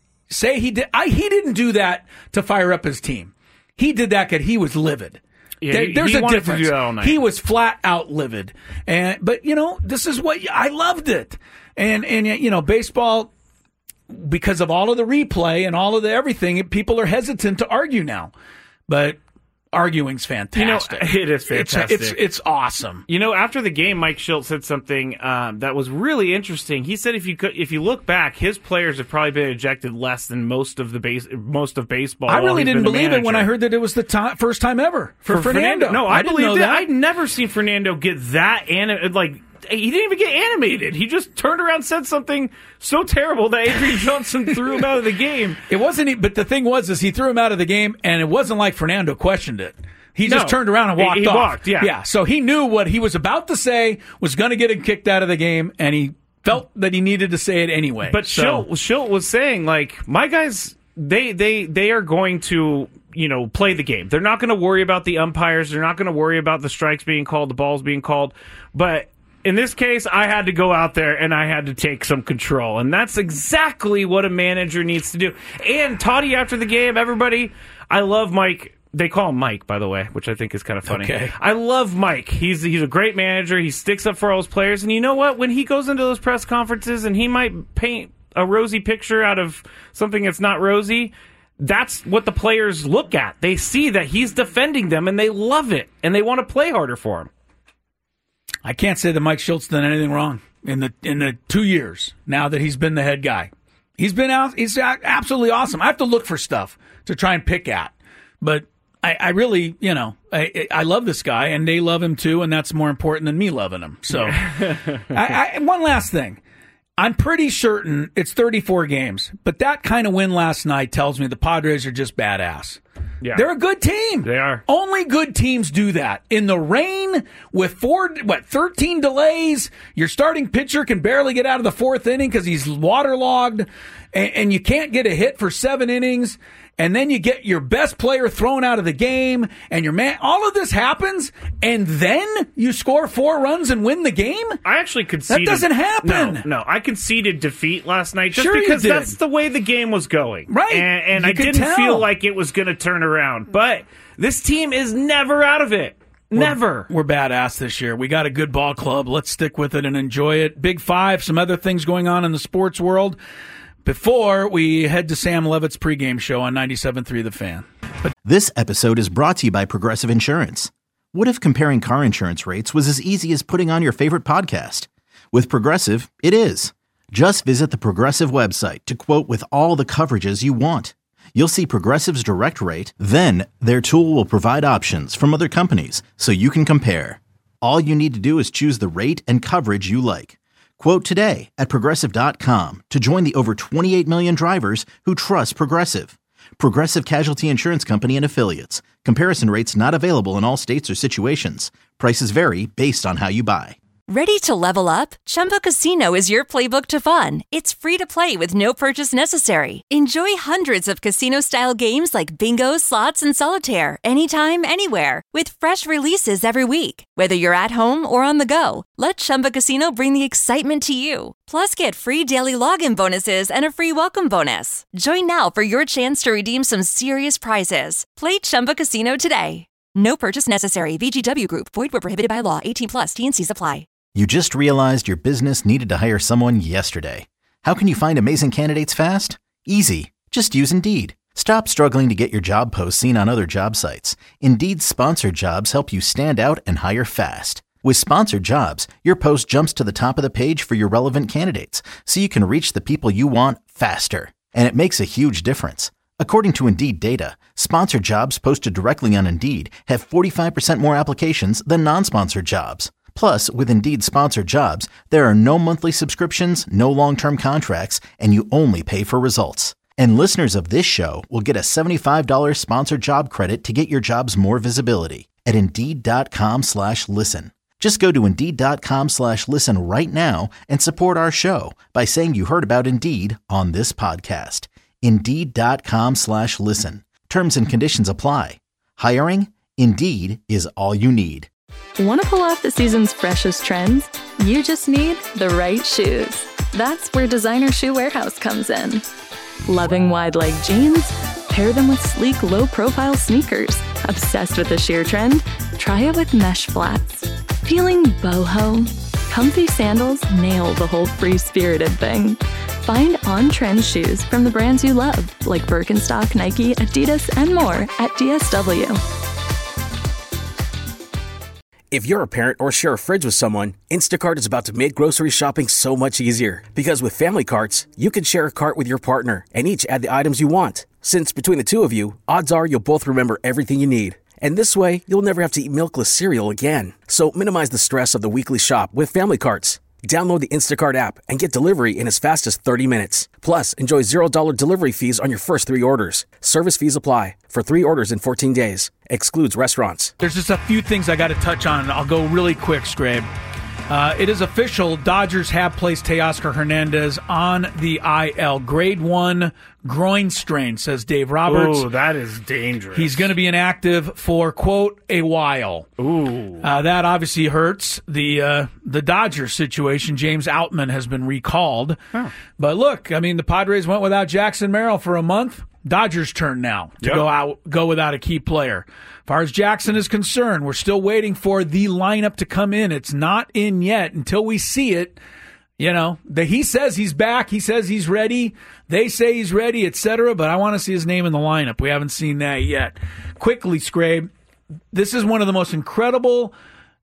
Speaker 5: say he did, I, he didn't do that to fire up his team. He did that because he was livid.
Speaker 6: Yeah,
Speaker 5: there,
Speaker 6: he,
Speaker 5: there's
Speaker 6: he
Speaker 5: a
Speaker 6: wanted
Speaker 5: difference.
Speaker 6: to do that all night.
Speaker 5: He was flat out livid. And, but, you know, this is what I loved it. And, and, you know, baseball, because of all of the replay and all of the everything, people are hesitant to argue now. But arguing's fantastic.
Speaker 6: You know, it is fantastic.
Speaker 5: It's, it's, it's awesome.
Speaker 6: You know, after the game, Mike Shildt said something um, that was really interesting. He said if you could, if you look back, his players have probably been ejected less than most of the base, most of baseball.
Speaker 5: I really
Speaker 6: he's
Speaker 5: didn't
Speaker 6: been the
Speaker 5: believe it when I
Speaker 6: manager.
Speaker 5: heard that it was the time, first time ever for,
Speaker 6: For
Speaker 5: Fernando.
Speaker 6: No, I,
Speaker 5: I didn't
Speaker 6: believed
Speaker 5: know
Speaker 6: it.
Speaker 5: that.
Speaker 6: I'd never seen Fernando get that anim- like. He didn't even get animated. He just turned around and said something so terrible that Adrian Johnson threw him out of the game.
Speaker 5: It wasn't, but the thing was, is he threw him out of the game, and it wasn't like Fernando questioned it. He just
Speaker 6: No.
Speaker 5: turned around and
Speaker 6: He-
Speaker 5: walked
Speaker 6: he
Speaker 5: off.
Speaker 6: walked, yeah.
Speaker 5: yeah. So he knew what he was about to say was going to get him kicked out of the game, and he felt that he needed to say it anyway.
Speaker 6: But
Speaker 5: so,
Speaker 6: Shildt, Shildt was saying, like, my guys, they they they are going to, you know, play the game. They're not going to worry about the umpires. They're not going to worry about the strikes being called, the balls being called. But in this case, I had to go out there and I had to take some control. And that's exactly what a manager needs to do. And Toddy, after the game, everybody, I love Mike. They call him Mike, by the way, which I think is kind of funny.
Speaker 5: Okay.
Speaker 6: I love Mike. He's he's a great manager. He sticks up for all his players. And you know what? When he goes into those press conferences and he might paint a rosy picture out of something that's not rosy, that's what the players look at. They see that he's defending them and they love it. And they want to play harder for him.
Speaker 5: I can't say that Mike Shildt's done anything wrong in the in the two years now that he's been the head guy. He's been out. He's absolutely awesome. I have to look for stuff to try and pick at, but I, I really, you know, I, I love this guy and they love him too, and that's more important than me loving him. So, I, I, one last thing. I'm pretty certain it's thirty-four games, but that kind of win last night tells me the Padres are just badass.
Speaker 6: Yeah.
Speaker 5: They're a good team.
Speaker 6: They are.
Speaker 5: Only good teams do that. In the rain with four, what, thirteen delays, your starting pitcher can barely get out of the fourth inning because he's waterlogged, and, and you can't get a hit for seven innings, and then you get your best player thrown out of the game, and your man, all of this happens, and then you score four runs and win the game?
Speaker 6: I actually conceded.
Speaker 5: That doesn't happen.
Speaker 6: No, no, I conceded defeat last night just
Speaker 5: Sure you
Speaker 6: because
Speaker 5: did.
Speaker 6: that's the way the game was going.
Speaker 5: Right.
Speaker 6: And, and
Speaker 5: You
Speaker 6: I
Speaker 5: could
Speaker 6: didn't
Speaker 5: tell.
Speaker 6: feel like it was going to turn around. But this team is never out of it. Never.
Speaker 5: We're badass this year. We got a good ball club. Let's stick with it and enjoy it. Big Five, some other things going on in the sports world before we head to Sam Levitt's pregame show on ninety-seven point three The Fan. But
Speaker 1: This episode is brought to you by Progressive Insurance. What if comparing car insurance rates was as easy as putting on your favorite podcast? With Progressive, it is. Just visit the Progressive website to quote with all the coverages you want. You'll see Progressive's direct rate, then their tool will provide options from other companies so you can compare. All you need to do is choose the rate and coverage you like. Quote today at Progressive dot com to join the over twenty-eight million drivers who trust Progressive. Progressive Casualty Insurance Company and Affiliates. Comparison rates not available in all states or situations. Prices vary based on how you buy.
Speaker 10: Ready to level up? Chumba Casino is your playbook to fun. It's free to play with no purchase necessary. Enjoy hundreds of casino-style games like bingo, slots, and solitaire anytime, anywhere with fresh releases every week. Whether you're at home or on the go, let Chumba Casino bring the excitement to you. Plus, get free daily login bonuses and a free welcome bonus. Join now for your chance to redeem some serious prizes. Play Chumba Casino today. No purchase necessary. V G W Group. Void where prohibited by law. eighteen plus. T and C's apply.
Speaker 1: You just realized your business needed to hire someone yesterday. How can you find amazing candidates fast? Easy. Just use Indeed. Stop struggling to get your job posts seen on other job sites. Indeed's sponsored jobs help you stand out and hire fast. With Sponsored Jobs, your post jumps to the top of the page for your relevant candidates, so you can reach the people you want faster. And it makes a huge difference. According to Indeed data, sponsored jobs posted directly on Indeed have forty-five percent more applications than non-sponsored jobs. Plus, with Indeed Sponsored Jobs, there are no monthly subscriptions, no long-term contracts, and you only pay for results. And listeners of this show will get a seventy-five dollars sponsored job credit to get your jobs more visibility at Indeed.com slash listen. Just go to Indeed.com slash listen right now and support our show by saying you heard about Indeed on this podcast. Indeed.com slash listen. Terms and conditions apply. Hiring? Indeed is all you need.
Speaker 2: Want to pull off the season's freshest trends? You just need the right shoes. That's where Designer Shoe Warehouse comes in. Loving wide leg jeans? Pair them with sleek, low-profile sneakers. Obsessed with the sheer trend? Try it with mesh flats. Feeling boho? Comfy sandals nail the whole free-spirited thing. Find on-trend shoes from the brands you love, like Birkenstock, Nike, Adidas, and more at D S W.
Speaker 3: If you're a parent or share a fridge with someone, Instacart is about to make grocery shopping so much easier. Because with family carts, you can share a cart with your partner and each add the items you want. Since between the two of you, odds are you'll both remember everything you need. And this way, you'll never have to eat milkless cereal again. So minimize the stress of the weekly shop with family carts. Download the Instacart app and get delivery in as fast as thirty minutes. Plus, enjoy zero dollars delivery fees on your first three orders. Service fees apply for three orders in fourteen days. Excludes restaurants.
Speaker 5: There's just a few things I got to touch on. I'll go really quick, Scrabe. Uh, it is official. Dodgers have placed Teoscar Hernandez on the I L. Grade one groin strain, says Dave Roberts.
Speaker 6: Oh, that is dangerous.
Speaker 5: He's going to be inactive for, quote, a while.
Speaker 6: Ooh.
Speaker 5: Uh, that obviously hurts the uh, the Dodgers situation. James Outman has been recalled. Huh. But look, I mean, the Padres went without Jackson Merrill for a month. Dodgers' turn now to
Speaker 6: yep.
Speaker 5: go out, go without a key player. As far as Jackson is concerned, we're still waiting for the lineup to come in. It's not in yet. Until we see it, you know, the, he says he's back. He says he's ready. They say he's ready, et cetera. But I want to see his name in the lineup. We haven't seen that yet. Quickly, Scrabe, this is one of the most incredible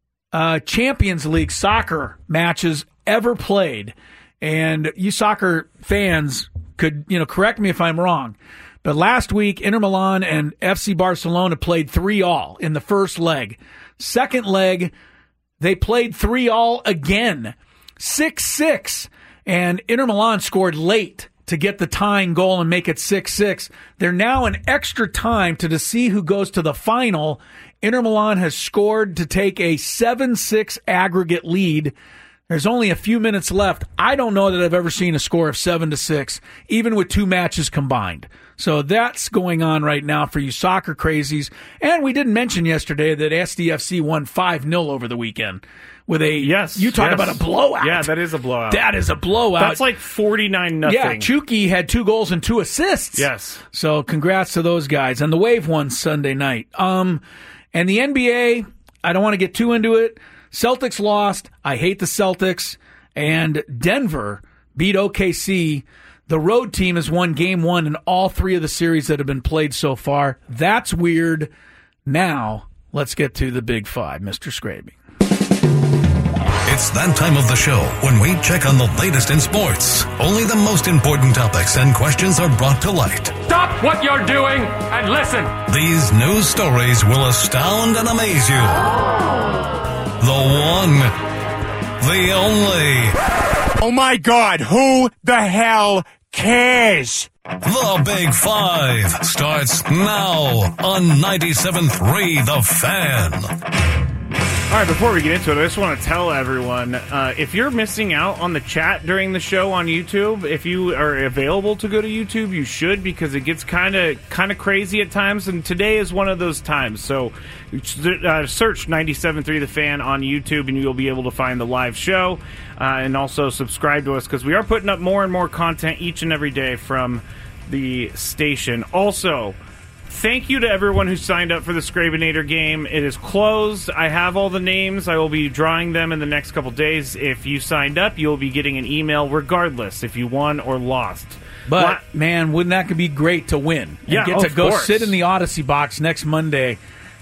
Speaker 5: uh, Champions League soccer matches ever played. And you soccer fans could, you know, correct me if I'm wrong. But last week, Inter Milan and F C Barcelona played three all in the first leg. Second leg, they played three all again. six six. And Inter Milan scored late to get the tying goal and make it six six. They're now in extra time to, to see who goes to the final. Inter Milan has scored to take a seven six aggregate lead. There's only a few minutes left. I don't know that I've ever seen a score of seven to six, even with two matches combined. So that's going on right now for you soccer crazies. And we didn't mention yesterday that S D F C won five nil over the weekend with a
Speaker 6: yes.
Speaker 5: You talk
Speaker 6: yes.
Speaker 5: about a blowout.
Speaker 6: Yeah, that is a blowout.
Speaker 5: That is a blowout.
Speaker 6: That's like forty-nine nothing.
Speaker 5: Yeah, Chucky had two goals and two assists.
Speaker 6: Yes.
Speaker 5: So congrats to those guys. And the Wave won Sunday night. Um, and the N B A, I don't want to get too into it. Celtics lost. I hate the Celtics. And Denver beat O K C. The road team has won game one in all three of the series that have been played so far. That's weird. Now, let's get to the big five, Mister Scraby.
Speaker 11: It's that time of the show when we check on the latest in sports. Only the most important topics and questions are brought to light.
Speaker 12: Stop what you're doing and listen.
Speaker 11: These news stories will astound and amaze you. The one, the only.
Speaker 12: Oh my God, who the hell cares?
Speaker 11: The Big Five starts now on ninety-seven point three The Fan.
Speaker 6: All right, before we get into it, I just want to tell everyone, uh, if you're missing out on the chat during the show on YouTube, if you are available to go to YouTube, you should, because it gets kind of kind of crazy at times, and today is one of those times. So uh, search ninety-seven point three The Fan on YouTube, and you'll be able to find the live show, uh, and also subscribe to us, because we are putting up more and more content each and every day from the station. Also, thank you to everyone who signed up for the Scrabinator game. It is closed. I have all the names. I will be drawing them in the next couple days. If you signed up, you'll be getting an email regardless if you won or lost.
Speaker 5: But,
Speaker 6: La-
Speaker 5: man, wouldn't that be great to win? And
Speaker 6: yeah,
Speaker 5: get
Speaker 6: oh,
Speaker 5: to go
Speaker 6: course.
Speaker 5: sit in the Odyssey box next Monday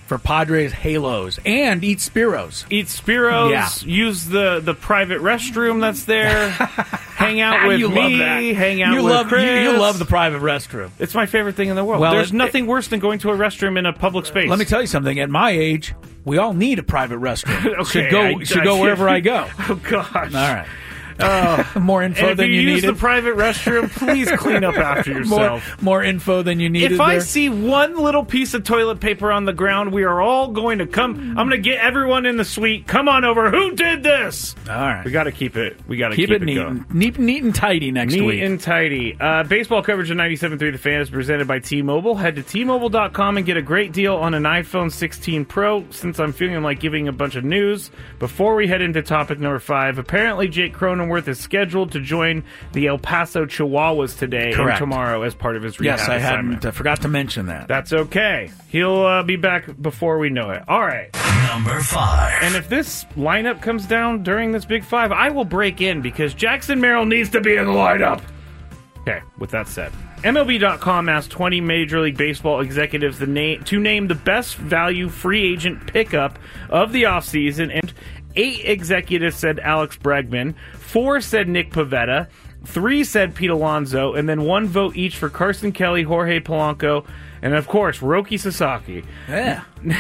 Speaker 5: for Padres Halos and eat Spiros.
Speaker 6: Eat Spiros.
Speaker 5: Yeah.
Speaker 6: Use the, the private restroom that's there. Hang out with
Speaker 5: you
Speaker 6: me.
Speaker 5: Love that.
Speaker 6: Hang out
Speaker 5: you
Speaker 6: with
Speaker 5: love,
Speaker 6: Chris.
Speaker 5: You, you love the private restroom.
Speaker 6: It's my favorite thing in the world.
Speaker 5: Well,
Speaker 6: There's
Speaker 5: it,
Speaker 6: nothing
Speaker 5: it,
Speaker 6: worse than going to a restroom in a public space.
Speaker 5: Let me tell you something. At my age, we all need a private restroom.
Speaker 6: okay,
Speaker 5: should go,
Speaker 6: I,
Speaker 5: should
Speaker 6: I,
Speaker 5: go wherever I go.
Speaker 6: Oh, gosh.
Speaker 5: All right.
Speaker 6: Uh,
Speaker 5: more info
Speaker 6: and
Speaker 5: than
Speaker 6: if you,
Speaker 5: you
Speaker 6: use
Speaker 5: needed.
Speaker 6: the private restroom, please clean up after yourself.
Speaker 5: More, more info than you needed.
Speaker 6: If I
Speaker 5: there.
Speaker 6: see one little piece of toilet paper on the ground, we are all going to come. I'm going to get everyone in the suite. Come on over. Who did this?
Speaker 5: All right.
Speaker 6: We got to keep it. We got to
Speaker 5: keep,
Speaker 6: keep
Speaker 5: it,
Speaker 6: it
Speaker 5: neat,
Speaker 6: going.
Speaker 5: neat, neat and tidy next
Speaker 6: neat
Speaker 5: week.
Speaker 6: Neat and tidy. Uh, baseball coverage of ninety-seven point three The Fan is presented by T-Mobile. Head to T Mobile dot com and get a great deal on an iPhone sixteen Pro. Since I'm feeling like giving a bunch of news, before we head into topic number five, apparently Jake Cronenworth is scheduled to join the El Paso Chihuahuas today
Speaker 5: Correct.
Speaker 6: and tomorrow as part of his rehab
Speaker 5: Yes, I
Speaker 6: assignment.
Speaker 5: hadn't. I forgot to mention that.
Speaker 6: That's okay. He'll uh, be back before we know it. All right.
Speaker 11: Number five.
Speaker 6: And if this lineup comes down during this Big Five, I will break in because Jackson Merrill needs to be in the lineup. Okay, with that said, M L B dot com asked twenty Major League Baseball executives the name, to name the best value free agent pickup of the offseason, and eight executives said Alex Bregman, four said Nick Pivetta, three said Pete Alonso, and then one vote each for Carson Kelly, Jorge Polanco, and of course, Roki Sasaki.
Speaker 5: Yeah.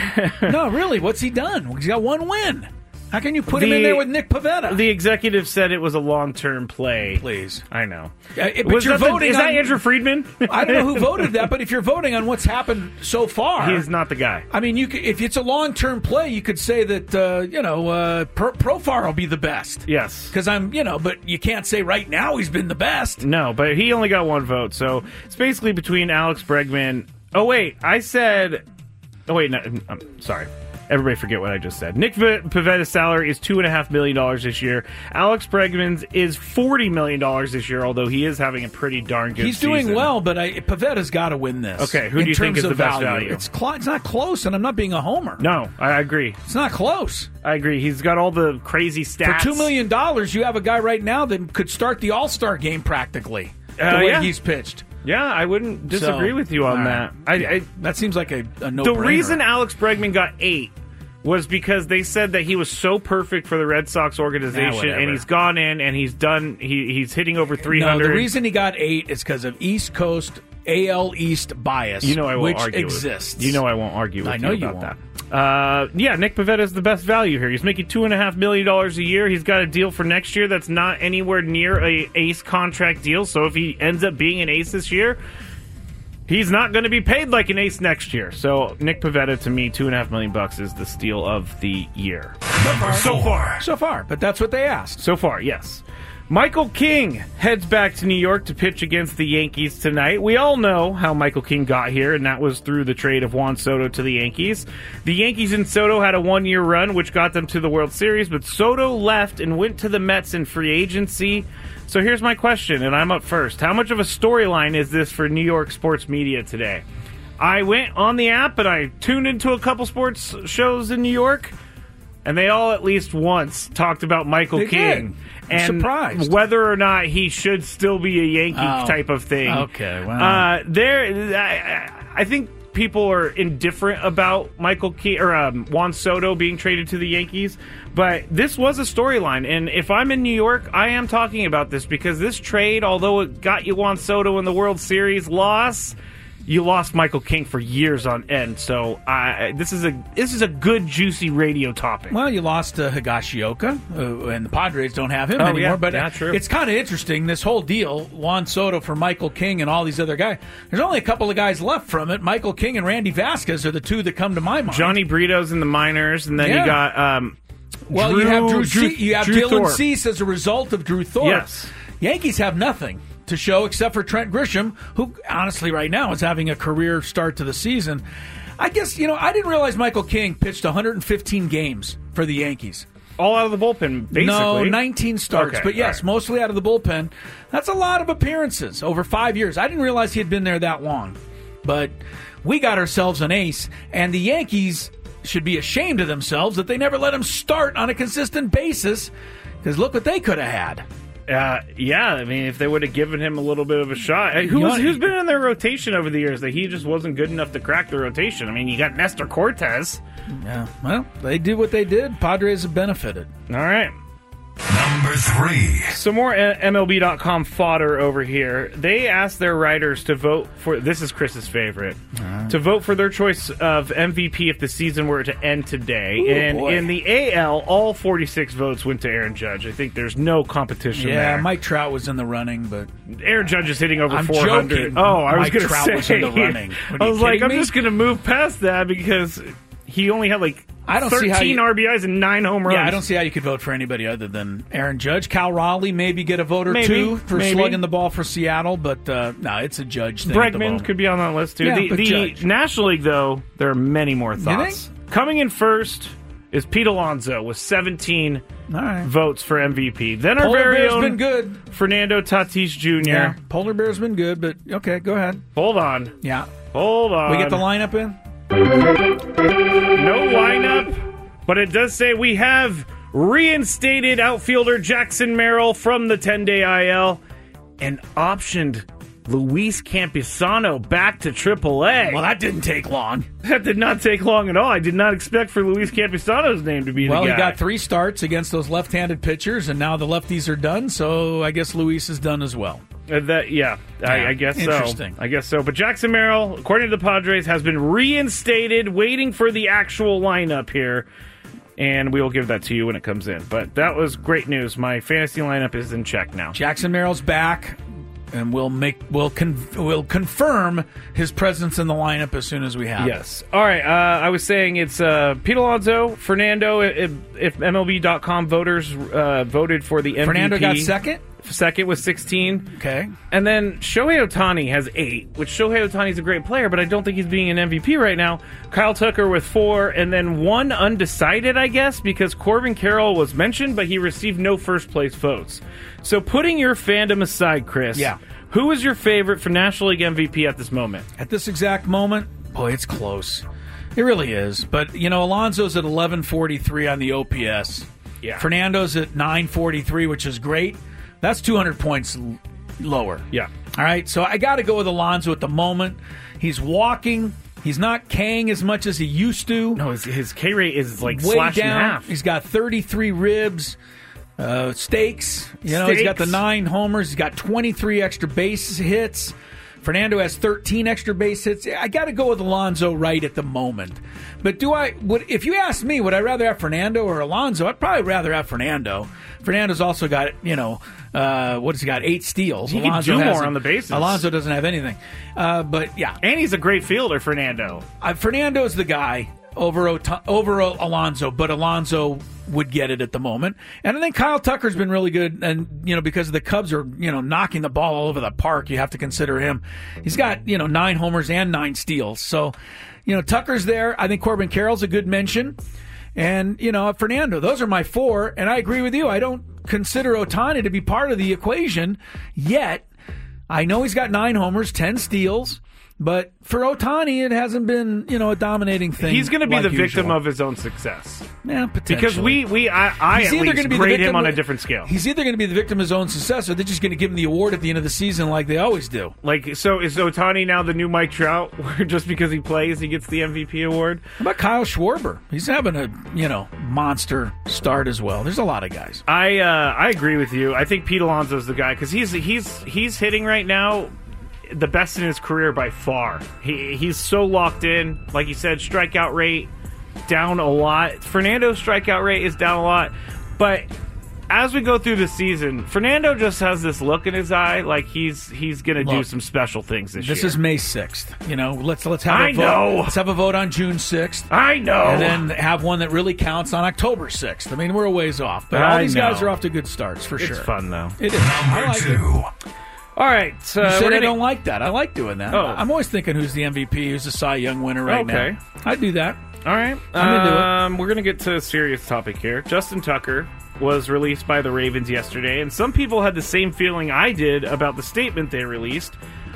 Speaker 5: No, really, what's he done? He's got one win. How can you put
Speaker 6: the,
Speaker 5: him in there with Nick Pivetta?
Speaker 6: The executive said it was a long-term play.
Speaker 5: Please.
Speaker 6: I know.
Speaker 5: Uh, but
Speaker 6: was
Speaker 5: you're
Speaker 6: that
Speaker 5: voting
Speaker 6: the, is
Speaker 5: on,
Speaker 6: that Andrew Friedman?
Speaker 5: I don't know who voted that, but if you're voting on what's happened so far...
Speaker 6: He's not the guy.
Speaker 5: I mean, you could, if it's a long-term play, you could say that, uh, you know, uh, Pro- Profar will be the best.
Speaker 6: Yes.
Speaker 5: Because I'm, you know, but you can't say right now he's been the best.
Speaker 6: No, but he only got one vote, so it's basically between Alex Bregman... Oh, wait, I said... Oh, wait, no, I'm sorry. Everybody forget what I just said. Nick Pivetta's salary is two point five million dollars this year. Alex Bregman's is forty million dollars this year, although he is having a pretty darn good
Speaker 5: He's
Speaker 6: season.
Speaker 5: doing well, but I, Pivetta's got to win this.
Speaker 6: Okay, who do you think is the best value?
Speaker 5: It's, cl- it's not close, and I'm not being a homer.
Speaker 6: No, I agree.
Speaker 5: It's not close.
Speaker 6: I agree. He's got all the crazy stats.
Speaker 5: For two million dollars, you have a guy right now that could start the All-Star game practically, the
Speaker 6: uh,
Speaker 5: way
Speaker 6: yeah.
Speaker 5: he's pitched.
Speaker 6: Yeah, I wouldn't disagree
Speaker 5: so,
Speaker 6: with you on
Speaker 5: right.
Speaker 6: that. I,
Speaker 5: yeah.
Speaker 6: I,
Speaker 5: that seems like a, a no-brainer.
Speaker 6: The reason Alex Bregman got eight was because they said that he was so perfect for the Red Sox organization,
Speaker 5: nah,
Speaker 6: and he's gone in and he's done. He, he's hitting over three hundred.
Speaker 5: No, the reason he got eight is because of East Coast A L East bias,
Speaker 6: you know I won't
Speaker 5: which
Speaker 6: argue
Speaker 5: exists.
Speaker 6: With, you know I won't argue with
Speaker 5: I know
Speaker 6: you
Speaker 5: you
Speaker 6: about
Speaker 5: won't.
Speaker 6: that. Uh, yeah, Nick Pivetta is the best value here. He's making two and a half million dollars a year. He's got a deal for next year that's not anywhere near a ace contract deal. So if he ends up being an ace this year, he's not going to be paid like an ace next year. So Nick Pivetta, to me, two and a half million bucks is the steal of the year.
Speaker 5: So far.
Speaker 6: So far.
Speaker 5: So far, but that's what they asked.
Speaker 6: So far, yes. Michael King heads back to New York to pitch against the Yankees tonight. We all know how Michael King got here, and that was through the trade of Juan Soto to the Yankees. The Yankees and Soto had a one-year run, which got them to the World Series, but Soto left and went to the Mets in free agency. So here's my question, and I'm up first. How much of a storyline is this for New York sports media today? I went on the app and I tuned into a couple sports shows in New York, and they all at least once talked about Michael
Speaker 5: they
Speaker 6: King.
Speaker 5: Did.
Speaker 6: And
Speaker 5: surprised.
Speaker 6: Whether or not he should still be a Yankee
Speaker 5: oh,
Speaker 6: type of thing.
Speaker 5: Okay, wow.
Speaker 6: Uh, there, I, I think people are indifferent about Michael King or um, Juan Soto being traded to the Yankees, but this was a storyline. And if I'm in New York, I am talking about this because this trade, although it got you Juan Soto in the World Series loss, you lost Michael King for years on end. So uh, this is a this is a good juicy radio topic.
Speaker 5: Well, you lost uh, Higashioka, uh, and the Padres don't have him
Speaker 6: oh,
Speaker 5: anymore.
Speaker 6: Yeah.
Speaker 5: But
Speaker 6: yeah, true.
Speaker 5: It's kind of interesting, this whole deal, Juan Soto for Michael King and all these other guys. There's only a couple of guys left from it. Michael King and Randy Vasquez are the two that come to my mind.
Speaker 6: Johnny Brito's in the minors, and then
Speaker 5: yeah.
Speaker 6: you got... Um,
Speaker 5: well,
Speaker 6: Drew,
Speaker 5: you have Drew,
Speaker 6: Drew,
Speaker 5: C- you have
Speaker 6: Drew
Speaker 5: Dylan
Speaker 6: Thorpe.
Speaker 5: Cease as a result of Drew Thorpe.
Speaker 6: Yes.
Speaker 5: Yankees have nothing to show except for Trent Grisham, who honestly right now is having a career start to the season. I guess, you know, I didn't realize Michael King pitched one hundred fifteen games for the Yankees.
Speaker 6: All out of the bullpen, basically.
Speaker 5: No, nineteen starts,
Speaker 6: okay,
Speaker 5: but yes,
Speaker 6: right.
Speaker 5: mostly out of the bullpen. That's a lot of appearances over five years. I didn't realize he had been there that long. But we got ourselves an ace, and the Yankees should be ashamed of themselves that they never let him start on a consistent basis, because look what they could have had.
Speaker 6: Uh, yeah, I mean, if they would have given him a little bit of a shot. Hey, who's,
Speaker 5: You know,
Speaker 6: who's been in their rotation over the years that he just wasn't good enough to crack the rotation? I mean, you got Nestor Cortez.
Speaker 5: Yeah, well, they did what they did. Padres have benefited.
Speaker 6: All right.
Speaker 11: Number three.
Speaker 6: Some more M L B dot com fodder over here. They asked their writers to vote for, this is Chris's favorite, uh, to vote for their choice of M V P if the season were to end today.
Speaker 5: Ooh,
Speaker 6: and
Speaker 5: boy.
Speaker 6: in the A L, all forty-six votes went to Aaron Judge. I think there's no competition
Speaker 5: Yeah,
Speaker 6: there.
Speaker 5: Mike Trout was in the running, but
Speaker 6: Aaron Judge is hitting over
Speaker 5: I'm
Speaker 6: four hundred.
Speaker 5: joking.
Speaker 6: Oh, I was
Speaker 5: Mike
Speaker 6: going to
Speaker 5: Trout
Speaker 6: say.
Speaker 5: was in the running. What,
Speaker 6: I
Speaker 5: are you
Speaker 6: was like,
Speaker 5: kidding
Speaker 6: I'm
Speaker 5: me?
Speaker 6: just going to move past that because he only had like
Speaker 5: I don't see
Speaker 6: thirteen
Speaker 5: how you,
Speaker 6: R B Is and nine home runs.
Speaker 5: Yeah, I don't see how you could vote for anybody other than Aaron Judge. Cal Raleigh maybe get a vote or
Speaker 6: Maybe,
Speaker 5: two for
Speaker 6: maybe.
Speaker 5: slugging the ball for Seattle, but uh, no, it's a Judge thing. at the
Speaker 6: Bregman
Speaker 5: moment.
Speaker 6: could be on that list too.
Speaker 5: Yeah,
Speaker 6: the
Speaker 5: but
Speaker 6: the
Speaker 5: Judge.
Speaker 6: National League, though, there are many more
Speaker 5: think?
Speaker 6: thoughts. Coming in first is Pete Alonso with seventeen
Speaker 5: All right.
Speaker 6: votes for M V P. Then our
Speaker 5: Polar
Speaker 6: very
Speaker 5: Bear's
Speaker 6: own
Speaker 5: been good.
Speaker 6: Fernando Tatis Junior
Speaker 5: Yeah, Polar Bear's been good, but okay, go ahead.
Speaker 6: Hold on.
Speaker 5: Yeah.
Speaker 6: Hold on.
Speaker 5: We get the lineup in?
Speaker 6: No lineup, but it does say we have reinstated outfielder Jackson Merrill from the ten-day I L and optioned Luis Campusano back to triple A.
Speaker 5: Well, that didn't take long.
Speaker 6: That did not take long at all. I did not expect for Luis Campusano's name to be
Speaker 5: Well,
Speaker 6: the guy.
Speaker 5: he got three starts against those left-handed pitchers, and now the lefties are done, so I guess Luis is done as well.
Speaker 6: Uh, that, yeah, I,
Speaker 5: Yeah,
Speaker 6: I guess so.
Speaker 5: interesting.
Speaker 6: I guess so. But Jackson Merrill, according to the Padres, has been reinstated, waiting for the actual lineup here. And we will give that to you when it comes in. But that was great news. My fantasy lineup is in check now.
Speaker 5: Jackson Merrill's back, and we'll make we'll con- we'll confirm his presence in the lineup as soon as we have.
Speaker 6: Yes. All right. Uh, I was saying it's uh, Pete Alonso, Fernando. If, if M L B dot com voters uh, voted for the M V P,
Speaker 5: Fernando got second.
Speaker 6: Second was sixteen.
Speaker 5: Okay.
Speaker 6: And then Shohei Ohtani has eight, which Shohei Ohtani's a great player, but I don't think he's being an M V P right now. Kyle Tucker with four, and then one undecided, I guess, because Corbin Carroll was mentioned, but he received no first place votes. So putting your fandom aside, Chris,
Speaker 5: Yeah.
Speaker 6: who is your favorite for National League M V P at this moment?
Speaker 5: At this exact moment, boy, it's close. It really is. But, you know, Alonso's at eleven forty-three on the O P S.
Speaker 6: Yeah.
Speaker 5: Fernando's at nine forty-three, which is great. That's two hundred points l- lower.
Speaker 6: Yeah.
Speaker 5: All right, so I got to go with Alonso at the moment. He's walking. He's not K'ing as much as he used to.
Speaker 6: No, his, his K rate is like
Speaker 5: Way
Speaker 6: slashed
Speaker 5: down.
Speaker 6: in half.
Speaker 5: He's got thirty-three ribs, uh, stakes. You know, he's got the
Speaker 6: Stakes.
Speaker 5: nine homers. He's got twenty-three extra base hits. Fernando has thirteen extra base hits. I got to go with Alonso right at the moment. But do I? Would if you asked me, would I rather have Fernando or Alonso? I'd probably rather have Fernando. Fernando's also got, you know, uh, what has he got? Eight steals.
Speaker 6: He can
Speaker 5: Alonso
Speaker 6: do more
Speaker 5: hasn't.
Speaker 6: on the bases.
Speaker 5: Alonso doesn't have anything. Uh, but yeah,
Speaker 6: And he's a great fielder, Fernando.
Speaker 5: uh, Fernando's the guy over Ota- over Alonso, but Alonso would get it at the moment. And I think Kyle Tucker's been really good, and you know because the Cubs are you know knocking the ball all over the park, you have to consider him. He's got you know nine homers and nine steals, so you know Tucker's there. I think Corbin Carroll's a good mention, and you know Fernando. Those are my four, and I agree with you. I don't consider Ohtani to be part of the equation yet. I know he's got nine homers, ten steals. But for Ohtani, it hasn't been, you know, a dominating thing.
Speaker 6: He's going to be
Speaker 5: like
Speaker 6: the victim
Speaker 5: usual.
Speaker 6: of his own success.
Speaker 5: Yeah, potentially.
Speaker 6: Because we, we I, I
Speaker 5: He's
Speaker 6: at
Speaker 5: either
Speaker 6: least
Speaker 5: gonna be the
Speaker 6: grade
Speaker 5: victim
Speaker 6: him on a
Speaker 5: of-
Speaker 6: different scale.
Speaker 5: He's either going to be the victim of his own success, or they're just going to give him the award at the end of the season like they always do.
Speaker 6: Like, so is Ohtani now the new Mike Trout, where just because he plays, he gets the M V P award?
Speaker 5: How about Kyle Schwarber? He's having a, you know, monster start as well. There's a lot of guys.
Speaker 6: I uh, I agree with you. I think Pete Alonso's the guy because he's he's he's hitting right now the best in his career by far. He he's so locked in. Like you said, strikeout rate down a lot. Fernando's strikeout rate is down a lot, but as we go through the season, Fernando just has this look in his eye like he's he's going to do
Speaker 5: Look,
Speaker 6: some special things this,
Speaker 5: This
Speaker 6: year.
Speaker 5: is May sixth. You know, let's let's have
Speaker 6: I
Speaker 5: a vote.
Speaker 6: know.
Speaker 5: Let's have a vote on June sixth.
Speaker 6: I know.
Speaker 5: And then have one that really counts on October sixth. I mean, we're a ways off, but all
Speaker 6: I
Speaker 5: these guys
Speaker 6: know.
Speaker 5: are off to good starts for
Speaker 6: It's
Speaker 5: sure.
Speaker 6: fun though.
Speaker 5: It is. I
Speaker 11: Number
Speaker 5: like it.
Speaker 11: two.
Speaker 6: All right. Uh,
Speaker 5: You said
Speaker 6: we're
Speaker 5: I
Speaker 6: gonna-
Speaker 5: don't like that. I like doing that.
Speaker 6: Oh.
Speaker 5: I'm always thinking who's the M V P, who's the Cy Young winner right
Speaker 6: Okay.
Speaker 5: now. I do that.
Speaker 6: All right.
Speaker 5: I'm into it.
Speaker 6: um, We're going to get to a serious topic here. Justin Tucker was released by the Ravens yesterday, and some people had the same feeling I did about the statement they released.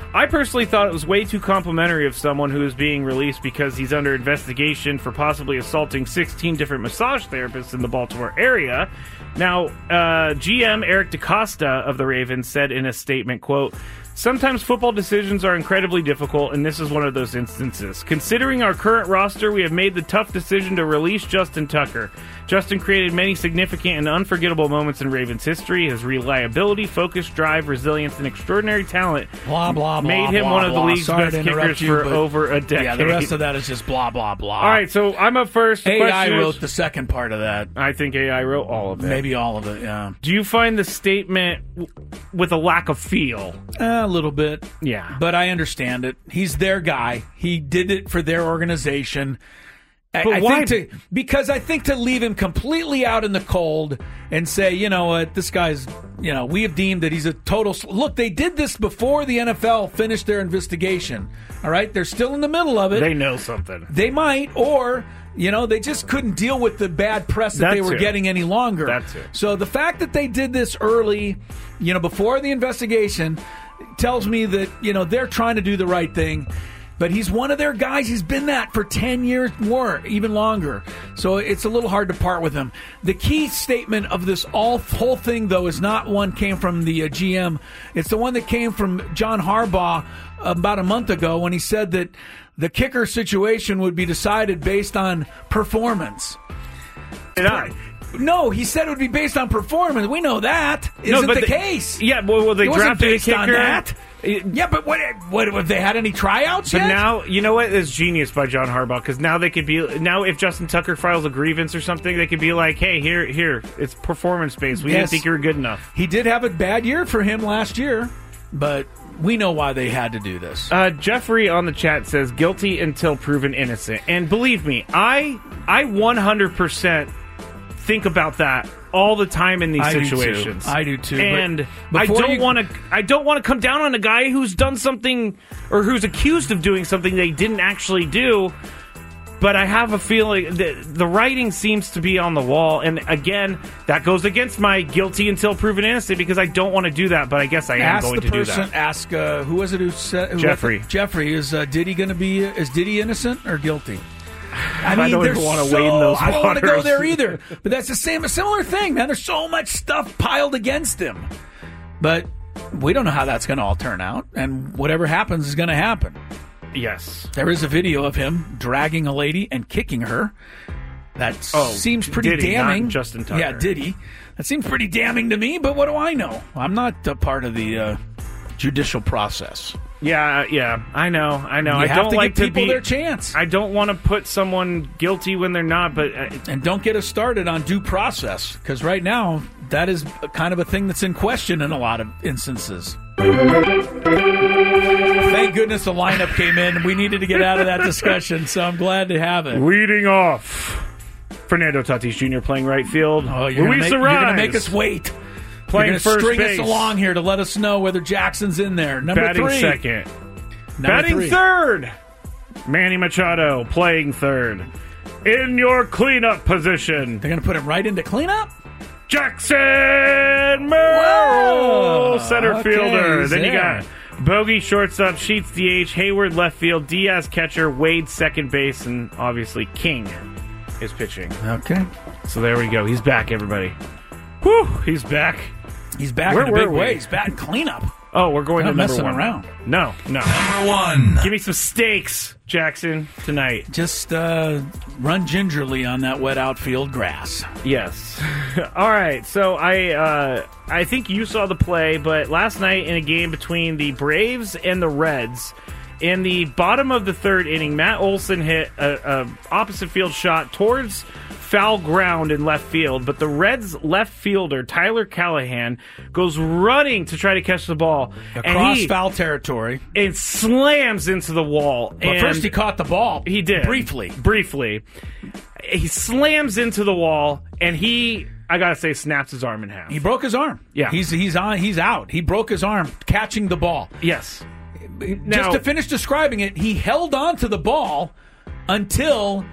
Speaker 6: I personally thought it was way too complimentary of someone who is being released because he's under investigation for possibly assaulting sixteen different massage therapists in the Baltimore area. Now, uh, G M Eric DeCosta of the Ravens said in a statement, quote, "Sometimes football decisions are incredibly difficult, and this is one of those instances. Considering our current roster, we have made the tough decision to release Justin Tucker. Justin created many significant and unforgettable moments in Ravens history. His reliability, focus, drive, resilience, and extraordinary talent
Speaker 5: blah, blah, blah,
Speaker 6: made him
Speaker 5: blah,
Speaker 6: one of the
Speaker 5: blah.
Speaker 6: league's
Speaker 5: Sorry
Speaker 6: best
Speaker 5: to interrupt
Speaker 6: kickers
Speaker 5: you,
Speaker 6: for
Speaker 5: but-
Speaker 6: over a decade."
Speaker 5: Yeah, the rest of that is just blah, blah, blah.
Speaker 6: All right, so I'm up first. The
Speaker 5: A I
Speaker 6: question is-
Speaker 5: wrote the second part of that.
Speaker 6: I think A I wrote all of it.
Speaker 5: Maybe all of it, yeah.
Speaker 6: Do you find the statement w- with a lack of feel?
Speaker 5: Uh, a little bit.
Speaker 6: Yeah.
Speaker 5: But I understand it. He's their guy. He did it for their organization. I,
Speaker 6: But
Speaker 5: I
Speaker 6: why?
Speaker 5: think to, because I think to leave him completely out in the cold and say, you know what, this guy's, you know, we have deemed that he's a total. Sl- Look, they did this before the N F L finished their investigation. All right, they're still in the middle of it.
Speaker 6: They know something.
Speaker 5: They might, or you know, they just couldn't deal with the bad press that
Speaker 6: That
Speaker 5: they were
Speaker 6: too.
Speaker 5: getting any longer.
Speaker 6: That too.
Speaker 5: So the fact that they did this early, you know, before the investigation, tells me that, you know, they're trying to do the right thing. But he's one of their guys. He's been that for ten years more, even longer. So it's a little hard to part with him. The key statement of this all whole thing, though, is not one came from the uh, G M. It's the one that came from John Harbaugh about a month ago when he said that the kicker situation would be decided based on performance.
Speaker 6: Did I?
Speaker 5: No, he said it would be based on performance. We know that isn't
Speaker 6: but
Speaker 5: the
Speaker 6: the-
Speaker 5: case.
Speaker 6: Yeah, well, well they
Speaker 5: It wasn't
Speaker 6: drafted a
Speaker 5: based on
Speaker 6: kicker.
Speaker 5: that. Yeah, but what, what? Have they had any tryouts
Speaker 6: But
Speaker 5: yet?
Speaker 6: now, you know what? It's genius by John Harbaugh, because now they could be, now if Justin Tucker files a grievance or something, they could be like, hey, here, here, it's performance-based. We didn't
Speaker 5: Yes.
Speaker 6: think you were good enough.
Speaker 5: He did have a bad year for him last year, but we know why they had to do this.
Speaker 6: Uh, Jeffrey on the chat says, guilty until proven innocent. And believe me, I, I one hundred percent think about that all the time in these
Speaker 5: I do too.
Speaker 6: situations.
Speaker 5: I do too, but
Speaker 6: And I
Speaker 5: before
Speaker 6: don't
Speaker 5: you-
Speaker 6: want to. I don't want to come down on a guy who's done something or who's accused of doing something they didn't actually do. But I have a feeling that the writing seems to be on the wall, and again, that goes against my guilty until proven innocent because I don't want to do that. But I guess I am
Speaker 5: ask
Speaker 6: going
Speaker 5: the
Speaker 6: to
Speaker 5: person.
Speaker 6: do that.
Speaker 5: Ask uh, who was it who said who
Speaker 6: Jeffrey.
Speaker 5: Jeffrey is uh, Diddy going to be? Is Diddy innocent or guilty? I
Speaker 6: I
Speaker 5: mean,
Speaker 6: don't
Speaker 5: there's
Speaker 6: even wanna
Speaker 5: so,
Speaker 6: wade in those
Speaker 5: I don't want to go
Speaker 6: waters.
Speaker 5: there either. But that's the same, a similar thing, man. There's so much stuff piled against him, but we don't know how that's going to all turn out, and whatever happens is going to happen.
Speaker 6: Yes,
Speaker 5: there is a video of him dragging a lady and kicking her. That
Speaker 6: Oh,
Speaker 5: seems pretty
Speaker 6: Diddy, not
Speaker 5: damning.
Speaker 6: Justin Tucker.
Speaker 5: Yeah, Diddy. That seems pretty damning to me. But what do I know? I'm not a part of the uh, judicial process.
Speaker 6: Yeah, yeah, I know, I know.
Speaker 5: You
Speaker 6: I
Speaker 5: have
Speaker 6: don't
Speaker 5: to
Speaker 6: like
Speaker 5: give
Speaker 6: to
Speaker 5: people
Speaker 6: be.
Speaker 5: their chance.
Speaker 6: I don't want to put someone guilty when they're not. But uh,
Speaker 5: And don't get us started on due process, because right now that is a kind of a thing that's in question in a lot of instances. Thank goodness the lineup came in. We needed to get out of that discussion, so I'm glad to have it.
Speaker 6: leading off, Fernando Tatis Junior playing right field.
Speaker 5: Oh, you're going
Speaker 6: Luis
Speaker 5: to
Speaker 6: Arraez
Speaker 5: make us wait.
Speaker 6: playing
Speaker 5: You're gonna
Speaker 6: first
Speaker 5: string
Speaker 6: base.
Speaker 5: us along here to let us know whether Jackson's in there. Number
Speaker 6: Batting
Speaker 5: three.
Speaker 6: second.
Speaker 5: Number
Speaker 6: Batting
Speaker 5: three.
Speaker 6: third. Manny Machado playing third. In your cleanup position,
Speaker 5: They're going to put him right into cleanup?
Speaker 6: Jackson Merrill,
Speaker 5: Whoa.
Speaker 6: center
Speaker 5: Okay,
Speaker 6: fielder.
Speaker 5: he's
Speaker 6: Then you
Speaker 5: there.
Speaker 6: got Bogey shortstop, Sheets D H, Hayward left field, Diaz catcher, Wade second base, and obviously King is pitching.
Speaker 5: Okay.
Speaker 6: So there we go. He's back, everybody. Whew, he's back.
Speaker 5: He's back
Speaker 6: Where
Speaker 5: in a
Speaker 6: were
Speaker 5: big
Speaker 6: we?
Speaker 5: way. He's batting cleanup.
Speaker 6: Oh, we're going
Speaker 5: Not
Speaker 6: to number
Speaker 5: messing
Speaker 6: one.
Speaker 5: around.
Speaker 6: No, no.
Speaker 11: Number one.
Speaker 6: Give me some steaks, Jackson, tonight.
Speaker 5: Just uh, run gingerly on that wet outfield grass.
Speaker 6: Yes. All right. So I uh, I think you saw the play, but last night in a game between the Braves and the Reds, in the bottom of the third inning, Matt Olson hit a, a opposite field shot towards foul ground in left field, but the Reds left fielder, Tyler Callahan, goes running to try to catch the ball.
Speaker 5: Across
Speaker 6: and he,
Speaker 5: foul territory.
Speaker 6: and slams into the wall.
Speaker 5: But
Speaker 6: and
Speaker 5: first he caught the ball.
Speaker 6: He did.
Speaker 5: Briefly.
Speaker 6: Briefly. He slams into the wall, and he, I gotta say, snaps his arm in half.
Speaker 5: He broke his arm.
Speaker 6: Yeah.
Speaker 5: He's he's on. He's out. He broke his arm catching the ball.
Speaker 6: Yes.
Speaker 5: Just
Speaker 6: Now-
Speaker 5: to finish describing it, he held on to the ball until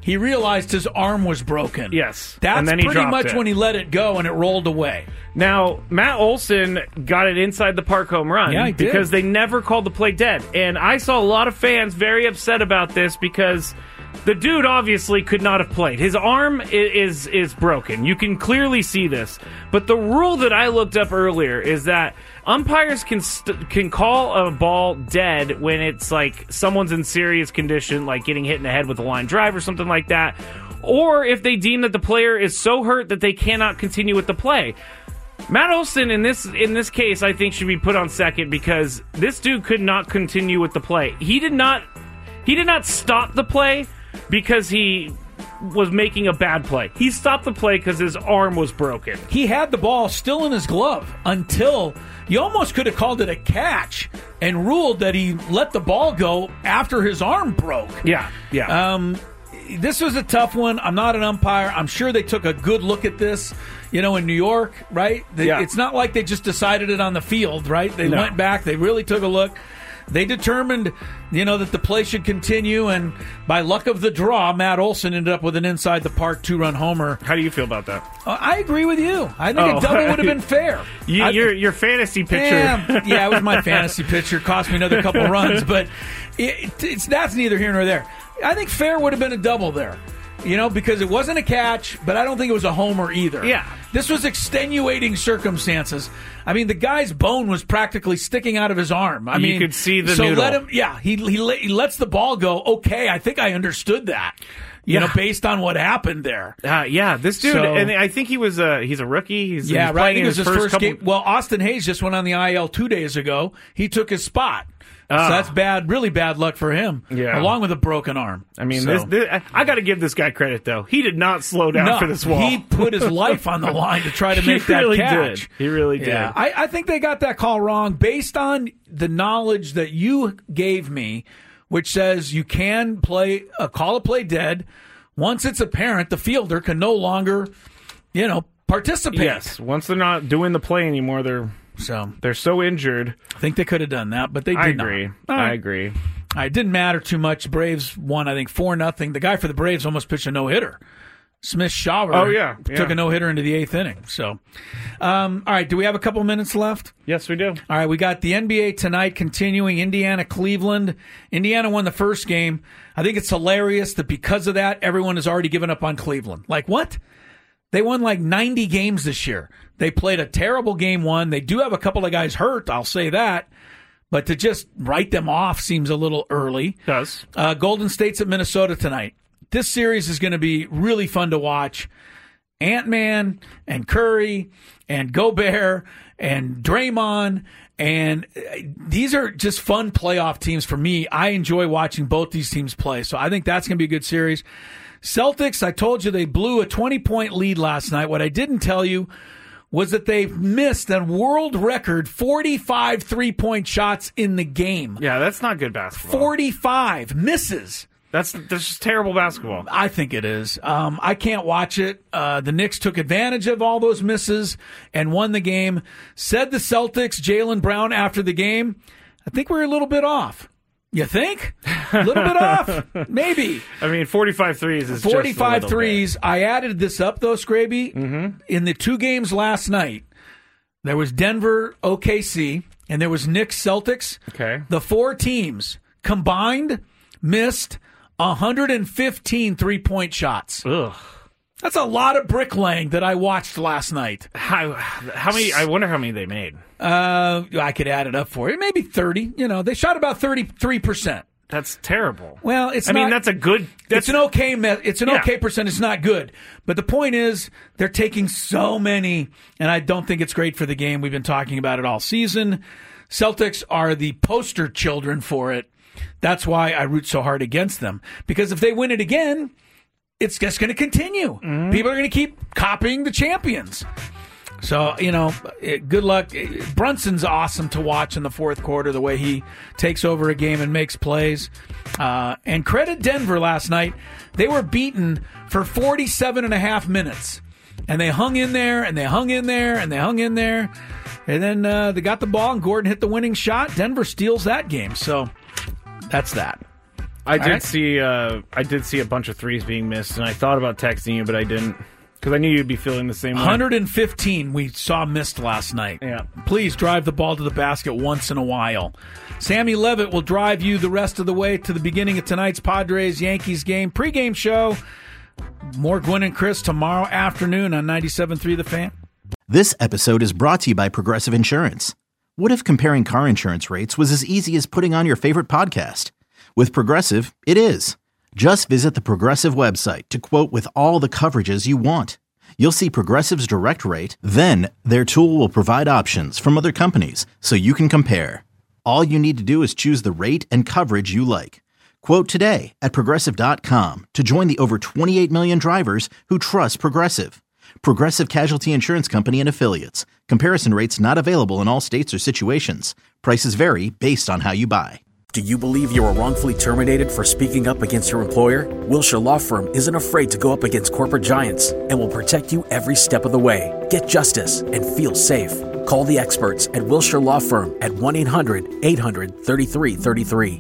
Speaker 5: he realized his arm was broken.
Speaker 6: Yes.
Speaker 5: That's
Speaker 6: and then he
Speaker 5: pretty
Speaker 6: dropped
Speaker 5: much
Speaker 6: it.
Speaker 5: when he let it go and it rolled away.
Speaker 6: Now, Matt Olson got it inside the park home run
Speaker 5: Yeah, he did.
Speaker 6: because they never called the play dead. And I saw a lot of fans very upset about this because the dude obviously could not have played. His arm i- is is broken. You can clearly see this. But the rule that I looked up earlier is that umpires can st- can call a ball dead when it's like someone's in serious condition, like getting hit in the head with a line drive or something like that, or if they deem that the player is so hurt that they cannot continue with the play. Matt Olson in this in this case, I think, should be put on second because this dude could not continue with the play. He did not he did not stop the play because he was making a bad play. He stopped the play because his arm was broken.
Speaker 5: He had the ball still in his glove until you almost could have called it a catch and ruled that he let the ball go after his arm broke.
Speaker 6: Yeah, yeah.
Speaker 5: Um, this was a tough one. I'm not an umpire. I'm sure they took a good look at this, you know, in New York, right? They,
Speaker 6: Yeah.
Speaker 5: It's not like they just decided it on the field, right? They
Speaker 6: No.
Speaker 5: went back. They really took a look. They determined, you know, that the play should continue, and by luck of the draw, Matt Olson ended up with an inside the park two-run homer.
Speaker 6: How do you feel about that?
Speaker 5: Uh, I agree with you. I think
Speaker 6: Oh.
Speaker 5: a double would have been fair.
Speaker 6: You,
Speaker 5: I-
Speaker 6: your your fantasy picture.
Speaker 5: Yeah, yeah, it was my fantasy pitcher. Cost me another couple runs, but it, it's that's neither here nor there. I think fair would have been a double there. You know, because it wasn't a catch, but I don't think it was a homer either.
Speaker 6: Yeah.
Speaker 5: This was extenuating circumstances. I mean, the guy's bone was practically sticking out of his arm. I
Speaker 6: You
Speaker 5: mean,
Speaker 6: could see the
Speaker 5: so
Speaker 6: noodle.
Speaker 5: let him. Yeah, he he, let, he lets the ball go. Okay, I think I understood that. You
Speaker 6: Yeah.
Speaker 5: know, based on what happened there.
Speaker 6: Uh, yeah, this dude,
Speaker 5: So-
Speaker 6: and I think he was a he's a rookie. He's,
Speaker 5: Yeah,
Speaker 6: he's
Speaker 5: right. I
Speaker 6: playing
Speaker 5: think
Speaker 6: in
Speaker 5: it was his first,
Speaker 6: couple.
Speaker 5: game. Well, Austin Hayes just went on the I L two days ago. He took his spot.
Speaker 6: Ah.
Speaker 5: So that's bad, really bad luck for him.
Speaker 6: Yeah.
Speaker 5: Along with a broken arm.
Speaker 6: I mean,
Speaker 5: So-
Speaker 6: this, this, I- I got to give this guy credit though. He did not slow down
Speaker 5: no,
Speaker 6: for this wall.
Speaker 5: he put his life on the line to try to
Speaker 6: He
Speaker 5: make that
Speaker 6: really
Speaker 5: catch.
Speaker 6: did. He really did.
Speaker 5: Yeah, I, I think they got that call wrong based on the knowledge that you gave me, which says you can play a call a play dead once it's apparent the fielder can no longer, you know, participate.
Speaker 6: Yes, once they're not doing the play anymore, they're
Speaker 5: So
Speaker 6: they're so injured.
Speaker 5: I think they could have done that, but they did
Speaker 6: I
Speaker 5: not.
Speaker 6: agree.
Speaker 5: All
Speaker 6: I
Speaker 5: right.
Speaker 6: agree.
Speaker 5: All right, it didn't matter too much. Braves won, I think, four nothing. The guy for the Braves almost pitched a no-hitter. Smith Shawver
Speaker 6: Oh, yeah,
Speaker 5: took
Speaker 6: yeah.
Speaker 5: a no-hitter into the eighth inning. So, um, all right, do we have a couple minutes left?
Speaker 6: Yes, we do.
Speaker 5: All right, we got the N B A tonight continuing, Indiana-Cleveland. Indiana won the first game. I think it's hilarious that because of that, everyone has already given up on Cleveland. Like, what? They won like ninety games this year. They played a terrible game one. They do have a couple of guys hurt, I'll say that. But to just write them off seems a little early.
Speaker 6: Does.
Speaker 5: Uh, Golden State's at Minnesota tonight. This series is going to be really fun to watch. Ant-Man and Curry and Gobert and Draymond, and uh, these are just fun playoff teams for me. I enjoy watching both these teams play, so I think that's going to be a good series. Celtics, I told you they blew a twenty-point lead last night. What I didn't tell you was that they missed a world record forty-five three-point shots in the game.
Speaker 6: Yeah, that's not good basketball.
Speaker 5: forty-five misses.
Speaker 6: That's that's just terrible basketball.
Speaker 5: I think it is. Um, I can't watch it. Uh, the Knicks took advantage of all those misses and won the game. Said the Celtics, Jaylen Brown, after the game, I think we're a little bit off. You think? A little bit off? Maybe.
Speaker 6: I mean, forty-five threes is
Speaker 5: forty-five
Speaker 6: just a little
Speaker 5: threes.
Speaker 6: bit.
Speaker 5: I added this up, though, Scraby. Mm-hmm. In the two games last night, there was Denver O K C, and there was Knicks Celtics.
Speaker 6: Okay.
Speaker 5: The four teams combined missed one hundred fifteen three-point shots.
Speaker 6: Ugh.
Speaker 5: That's a lot of bricklaying that I watched last night.
Speaker 6: How how many? I wonder how many they made.
Speaker 5: Uh, I could add it up for you. Maybe thirty. You know, they shot about thirty-three percent.
Speaker 6: That's terrible.
Speaker 5: Well, it's
Speaker 6: I
Speaker 5: not,
Speaker 6: mean, that's a good. That's
Speaker 5: it's an okay. Me- it's an
Speaker 6: Yeah.
Speaker 5: okay percent. It's not good, but the point is they're taking so many, and I don't think it's great for the game. We've been talking about it all season. Celtics are the poster children for it. That's why I root so hard against them, because if they win it again, it's just going to continue.
Speaker 6: Mm-hmm.
Speaker 5: People are going to keep copying the champions. So, you know, it, good luck. Brunson's awesome to watch in the fourth quarter, the way he takes over a game and makes plays. Uh, and credit Denver last night. They were beaten for forty-seven and a half minutes. And they hung in there, and they hung in there, and they hung in there. And then uh, they got the ball, and Gordon hit the winning shot. Denver steals that game. So that's that.
Speaker 6: I did
Speaker 5: right.
Speaker 6: see uh, I did see a bunch of threes being missed, and I thought about texting you, but I didn't because I knew you'd be feeling the same way.
Speaker 5: one hundred fifteen we saw missed last night.
Speaker 6: Yeah.
Speaker 5: Please drive the ball to the basket once in a while. Sammy Levitt will drive you the rest of the way to the beginning of tonight's Padres-Yankees game. Pre-game show. More Gwen and Chris tomorrow afternoon on ninety-seven point three The Fan.
Speaker 1: This episode is brought to you by Progressive Insurance. What if comparing car insurance rates was as easy as putting on your favorite podcast? With Progressive, it is. Just visit the Progressive website to quote with all the coverages you want. You'll see Progressive's direct rate, then their tool will provide options from other companies so you can compare. All you need to do is choose the rate and coverage you like. Quote today at Progressive dot com to join the over twenty-eight million drivers who trust Progressive. Progressive Casualty Insurance Company and Affiliates. Comparison rates not available in all states or situations. Prices vary based on how you buy.
Speaker 3: Do you believe you were wrongfully terminated for speaking up against your employer? Wilshire Law Firm isn't afraid to go up against corporate giants and will protect you every step of the way. Get justice and feel safe. Call the experts at Wilshire Law Firm at one eight hundred eight hundred thirty-three thirty-three.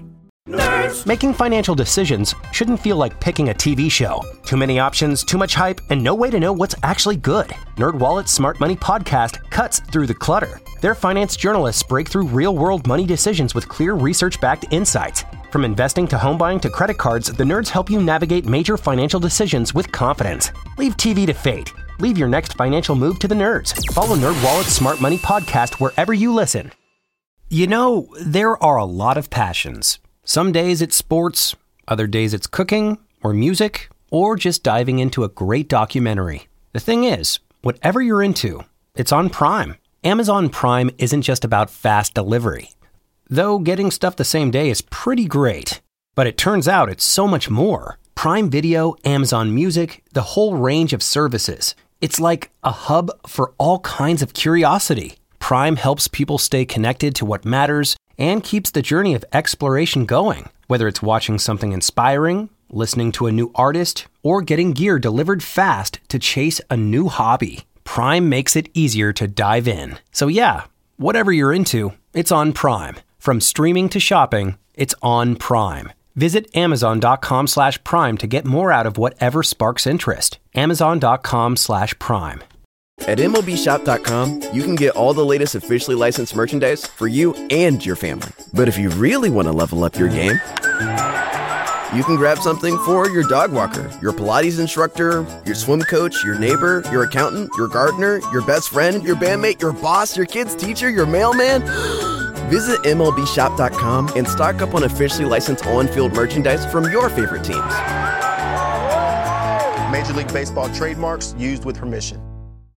Speaker 13: Making financial decisions shouldn't feel like picking a T V show. Too many options, too much hype, and no way to know what's actually good. NerdWallet's Smart Money Podcast cuts through the clutter. Their finance journalists break through real-world money decisions with clear research-backed insights. From investing to home buying to credit cards, the nerds help you navigate major financial decisions with confidence. Leave T V to fate. Leave your next financial move to the nerds. Follow NerdWallet's Smart Money Podcast wherever you listen. You know, there are a lot of passions. Some days it's sports, other days it's cooking, or music, or just diving into a great documentary. The thing is, whatever you're into, it's on Prime. Amazon Prime isn't just about fast delivery. Though getting stuff the same day is pretty great. But it turns out it's so much more. Prime Video, Amazon Music, the whole range of services. It's like a hub for all kinds of curiosity. Prime helps people stay connected to what matters and keeps the journey of exploration going. Whether it's watching something inspiring, listening to a new artist, or getting gear delivered fast to chase a new hobby, Prime makes it easier to dive in. So yeah, whatever you're into, it's on Prime. From streaming to shopping, it's on Prime. Visit amazon.com slash prime to get more out of whatever sparks interest. Amazon.com slash prime.
Speaker 14: At M L B Shop dot com, you can get all the latest officially licensed merchandise for you and your family. But if you really want to level up your game, you can grab something for your dog walker, your Pilates instructor, your swim coach, your neighbor, your accountant, your gardener, your best friend, your bandmate, your boss, your kid's teacher, your mailman. Visit M L B Shop dot com and stock up on officially licensed on-field merchandise from your favorite teams.
Speaker 15: Major League Baseball trademarks used with permission.